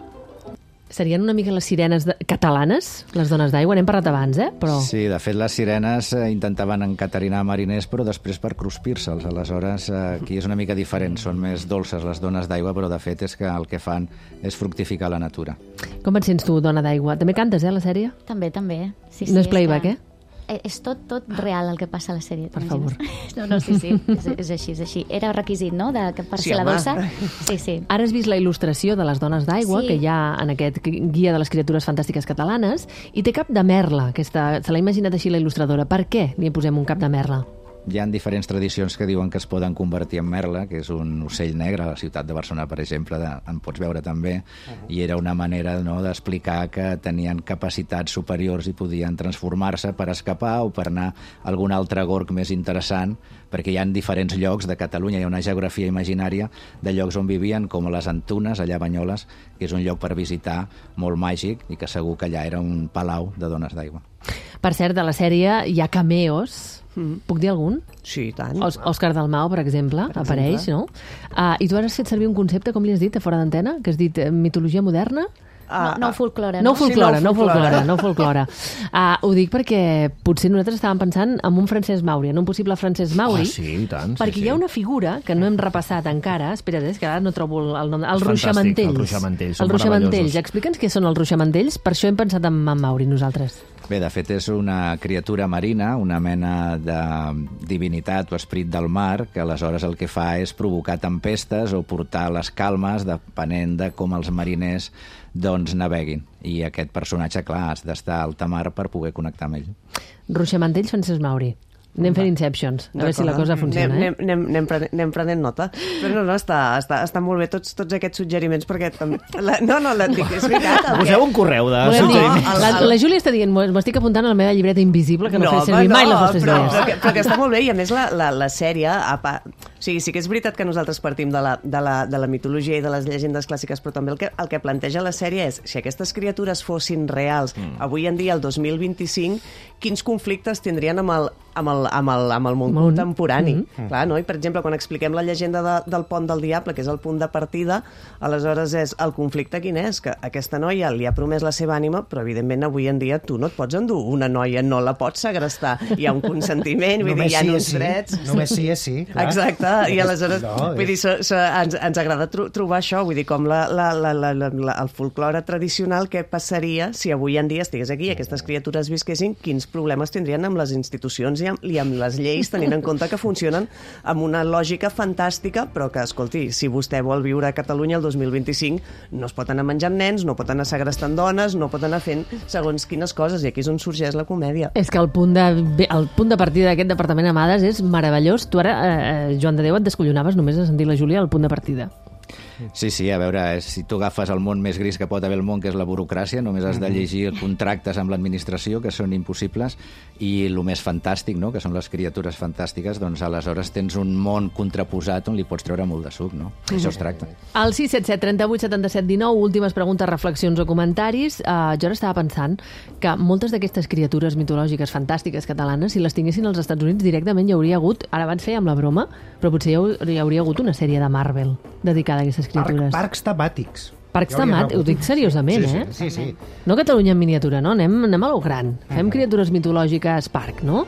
Serien una mica les sirenes de... catalanes, les dones d'aigua? N'hem parlat abans, eh? Però... Sí, de fet, les sirenes eh, intentaven encatarinar mariners, però després per cruspir-se'ls. Aleshores, eh, aquí és una mica diferent. Són més dolces les dones d'aigua, però de fet és que el que fan és fructificar la natura. Com et sents tu, dona d'aigua? També cantes, eh, a la sèrie? També, també. Sí, no sí, és playback, eh? És tot, tot real el que passa a la sèrie. Per favor. No, no, sí, sí, és, és així, és així. Era requisit, no?, de, que per Sí, ser la home. dolça. Sí, sí. Ara has vist la il·lustració de les dones d'aigua, Sí. que hi ha en aquest Guia de les criatures fantàstiques catalanes, i té cap de merla, aquesta... se l'ha imaginat així la il·lustradora. Per què li posem un cap de merla? Hi ha diferents tradicions que diuen que es poden convertir en merla, que és un ocell negre. A la ciutat de Barcelona, per exemple, de, en pots veure també, i era una manera, no?, d'explicar que tenien capacitats superiors i podien transformar-se per escapar o per anar a algun altre gorg més interessant, perquè hi ha diferents llocs de Catalunya, hi ha una geografia imaginària de llocs on vivien, com les Antunes, allà a Banyoles, que és un lloc per visitar molt màgic i que segur que allà era un palau de dones d'aigua. Per cert, de la sèrie hi ha cameos. Mm. Puc dir algun? Sí, tant. Os Òscar Dalmau, per exemple, Per apareix, exemple. no? Uh, I tu ara has fet servir un concepte, com li has dit, a fora d'antena, que has dit eh, mitologia moderna? No, no folklore, No no? folklore, Sí, no no folklore. folklore, no folklore. Uh, ho dic perquè potser nosaltres estàvem pensant en un Francesc Mauri, en un possible Francesc Mauri, Ah, sí, i tant. Sí, perquè sí. hi ha una figura que no hem repassat encara, espera't, és que ara no trobo el el nom, els Fantàstic, ruixamantells. els ruixamantells, són Els ruixamantells. meravellosos. Explica'ns què són els ruixamantells, per això hem pensat en en Mauri nosaltres. Bé, de fet, és una criatura marina, una mena de divinitat o esperit del mar, que aleshores el que fa és provocar tempestes o portar les calmes, depenent de com els mariners doncs naveguin. I aquest personatge, clar, has d'estar a alta mar per poder connectar amb ell. Ruixamantells, Francesc Mauri. Anem fent Inceptions, a veure si la cosa funciona. Anem, Eh? anem, anem, prenent, anem prenent nota. Però no, no, està, està, està molt bé tots, tots aquests suggeriments, perquè... tam- La, no, no, la, dic, és veritat. el Poseu que- un correu de Volem dir, suggeriments. la, la Júlia està dient, m'ho m'ho estic apuntant a la meva llibreta invisible, que no, no home, fes servir mai les nostres però, idees. però, que, però que està molt bé, i a més la, la, la sèrie... A pa... O sigui, sí que és veritat que nosaltres partim de la, de, la, de la mitologia i de les llegendes clàssiques, però també el que, el que planteja la sèrie és, si aquestes criatures fossin reals, mm. avui en dia, el dos mil vint-i-cinc, quins conflictes tindrien amb el, amb el, amb el, amb el món Món. contemporani. Mm. Mm. Clar, no? I, per exemple, quan expliquem la llegenda de, del pont del diable, que és el punt de partida, aleshores és el conflicte quin és? Que aquesta noia li ha promès la seva ànima, però, evidentment, avui en dia tu no et pots endur una noia, no la pots segrestar. Hi ha un consentiment, vull dir, hi ha sí és uns sí. drets... Només sí és sí, clar. Exacte, i aleshores, No, vull dir, so, so, ens, ens agrada tro trobar això, vull dir, com la, la, la, la, la, la, el folklore tradicional, què passaria si avui en dia estigués aquí i aquestes criatures visquessin, quins problemes tindrien amb les institucions i amb, i amb les lleis, tenint en compte que funcionen amb una lògica fantàstica, però que, escolti, si vostè vol viure a Catalunya el dos mil vint-i-cinc, no es pot anar menjant nens, no pot anar segrestant dones, no pot anar fent segons quines coses, i aquí és on sorgeix la comèdia. És que el punt de, el punt de partida d'aquest Departament Amades és meravellós. Tu ara, eh, Joan de Déu, et descollonaves només a sentir la Júlia al punt de partida. Sí, sí, a veure, eh, si tu agafes el món més gris que pot haver el món, que és la burocràcia, només has de llegir contractes amb l'administració, que són impossibles, i el més fantàstic, no?, que són les criatures fantàstiques, doncs aleshores tens un món contraposat on li pots treure molt de suc, no? Això es tracta. Al sis set set, trenta vuit, setanta set, dinou, últimes preguntes, reflexions o comentaris. Uh, jo ara estava pensant que moltes d'aquestes criatures mitològiques fantàstiques catalanes, si les tinguessin als Estats Units, directament hi hauria hagut, ara abans fèiem la broma, però potser hi, hau- hi hauria hagut una sèrie de Marvel dedicada a aquestes Parc, criatures. parcs temàtics. Parcs Hi hauria temàtics, ho hagut. dic seriosament, sí, eh? Sí, sí, sí. No Catalunya en miniatura, no? Anem, anem a lo gran. Fem criatures mitològiques parc, no?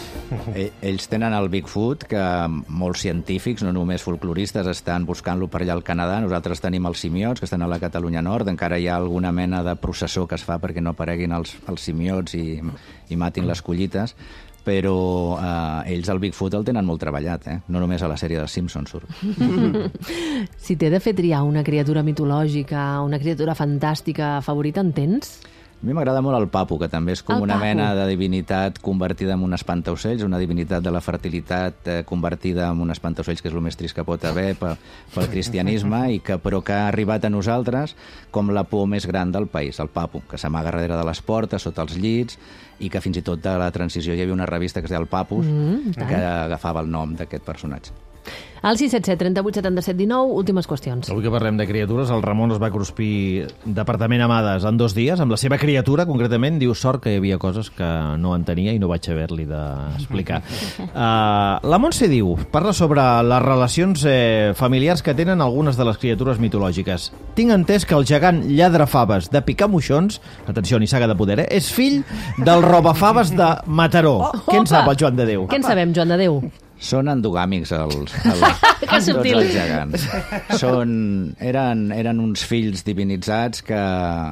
Eh, Ells tenen el Bigfoot, que molts científics, no només folcloristes, estan buscant-lo per allà al Canadà. Nosaltres tenim els simiots, que estan a la Catalunya Nord. Encara hi ha alguna mena de processó que es fa perquè no apareguin els, els simiots i, i matin les collites. però eh, ells el Bigfoot el tenen molt treballat, eh? No només a la sèrie dels Simpsons surt. Si t'he de fer triar una criatura mitològica, una criatura fantàstica favorita, en tens? A mi m'agrada molt el Papu, que també és com El una Papu. mena de divinitat convertida en un espantaocells, una divinitat de la fertilitat eh, convertida en un espantaocells, que és el més trist que pot haver pel, pel cristianisme, i que, però que ha arribat a nosaltres com la por més gran del país, el Papu, que s'amaga darrere de les portes, sota els llits, i que fins i tot a la transició hi havia una revista que es deia El Papus, Mm, tant. que agafava el nom d'aquest personatge. Al sis set set, trenta-vuit, setanta-set, dinou, últimes qüestions. Avui que parlem de criatures, el Ramon es va cruspir d'apartament Amades en dos dies, amb la seva criatura, concretament. Diu, sort que hi havia coses que no entenia i no vaig haver-li d'explicar. uh, la Montse diu, parla sobre les relacions eh, familiars que tenen algunes de les criatures mitològiques. Tinc entès que el gegant Lladrafaves de Picamoixons, atenció, ni saga de poder, eh, és fill del Robafaves de Mataró. Oh, Què en opa! sap el Joan de Déu? Què en sabem, Joan de Déu? Són endogàmics els, els, Que subtil. tots els gegants. Són, eren, eren uns fills divinitzats que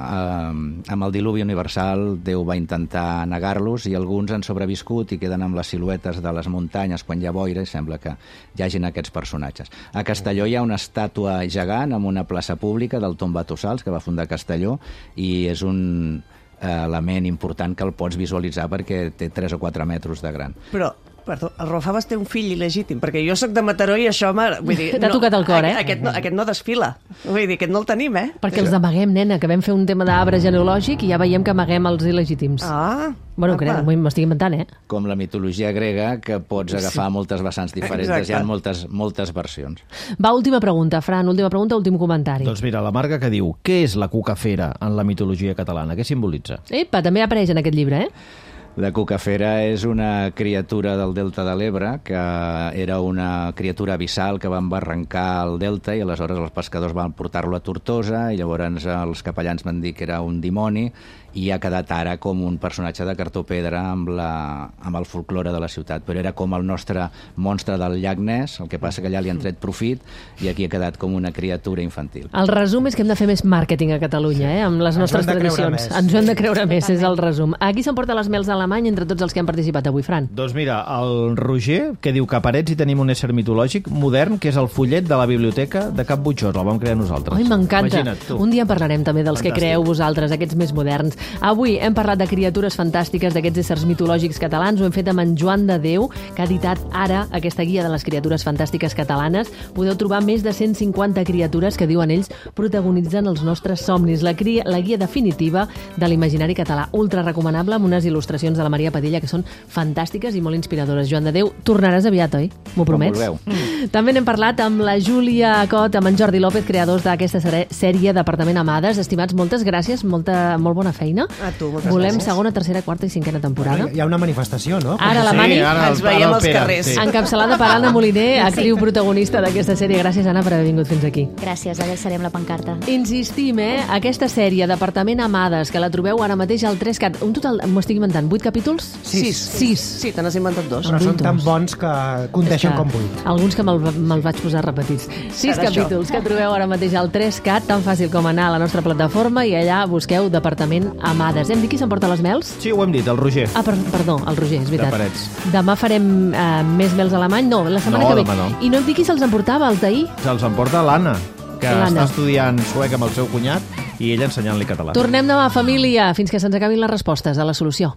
eh, amb el diluvi universal Déu va intentar negar-los, i alguns han sobreviscut i queden amb les siluetes de les muntanyes quan hi ha boira, i sembla que hi hagin aquests personatges. A Castelló hi ha una estàtua gegant en una plaça pública del Tom Batossals, que va fundar Castelló, i és un eh, element important que el pots visualitzar perquè té tres o quatre metres de gran. Però, perdó, el Rofaves té un fill il·legítim, perquè jo sóc de Mataró i això m'ha... vull dir, T'ha tocat el cor, eh? Aquest no, aquest no desfila. Vull dir, aquest no el tenim, eh? Perquè els amaguem, nena, que vam fer un tema d'arbre genealògic i ja veiem que amaguem els il·legítims. Ah, Bueno, apa. crec, m'estic inventant, eh? Com la mitologia grega, que pots agafar Sí. moltes vessants diferents. Exacte. Hi ha moltes, moltes versions. Va, última pregunta, Fran, última pregunta, últim comentari. Doncs mira, la Marga que diu, què és la cucafera en la mitologia catalana? Què simbolitza? Epa, també apareix en aquest llibre, eh? La cucafera és una criatura del Delta de l'Ebre, que era una criatura abissal que van barrancar al Delta, i aleshores els pescadors van portar-lo a Tortosa, i llavors els capellans van dir que era un dimoni, i ha quedat ara com un personatge de cartó-pedra amb, la, amb el folklore de la ciutat. Però era com el nostre monstre del llac Ness, el que passa que allà li han tret profit, i aquí ha quedat com una criatura infantil. El resum és que hem de fer més màrqueting a Catalunya, eh? Amb les Ens ho nostres hem de creure tradicions. més. Ens ho hem de creure més, és el resum. Aquí s'emporta les mels alemany entre tots els que han participat avui, Fran. Doncs mira, el Roger, que diu que a parets hi tenim un ésser mitològic modern, que és el fullet de la biblioteca de Cap Butxós. El vam crear nosaltres. Ai, m'encanta. Imagina't, tu. Un dia parlarem també dels Fantàstic. que creeu vosaltres, aquests més moderns. Avui hem parlat de criatures fantàstiques, d'aquests éssers mitològics catalans. Ho hem fet amb en Joan de Déu, que ha editat ara aquesta guia de les criatures fantàstiques catalanes. Podeu trobar més de cent cinquanta criatures que, diuen ells, protagonitzen els nostres somnis. La, cria, la guia definitiva de l'imaginari català. Ultra recomanable, amb unes il·lustracions de la Maria Padilla que són fantàstiques i molt inspiradores. Joan de Déu, tornaràs aviat, oi? M'ho promets? vulgueu. També n'hem parlat amb la Júlia Cot, amb en Jordi López, creadors d'aquesta sèrie- sèrie d'Apartament Amades. Estimats, moltes gràcies, molta, molt bona feina. A tu, moltes Volem gràcies. segona, tercera, quarta i cinquena temporada. Hi ha una manifestació, no? Ara la Mani, Ens veiem als carrers. encapçalada per Anna Moliner, actriu protagonista d'aquesta sèrie. Gràcies, Anna, per haver vingut fins aquí. Gràcies, allà serem la pancarta. Insistim, eh? Aquesta sèrie d'Apartament Amades, que la trobeu ara mateix al tres cat. Un total, m'ho estic inventant, vuit capítols? Sis. Sis. Sí, te n'has inventat dos. Però són tan bons que conteixen És que com vuit. Alguns que me'l me'l vaig posar repetits. Sis Serà això. capítols que trobeu ara mateix al tres cat, tan fàcil com anar a la nostra plataforma i allà busqueu Departament Amades. Hem dit qui s'emporta les mels? Sí, ho hem dit, el Roger. Ah, per, perdó, el Roger, és veritat. De Parets. Demà farem eh, més mels alemany? No, la setmana No, que ve. demà no. I no hem dit qui se'ls emportava, els d'ahir? Se'ls emporta l'Anna, que L'Anna. està estudiant suec amb el seu cunyat i ella ensenyant-li català. Tornem demà, família, fins que se'ns acabin les respostes a la solució.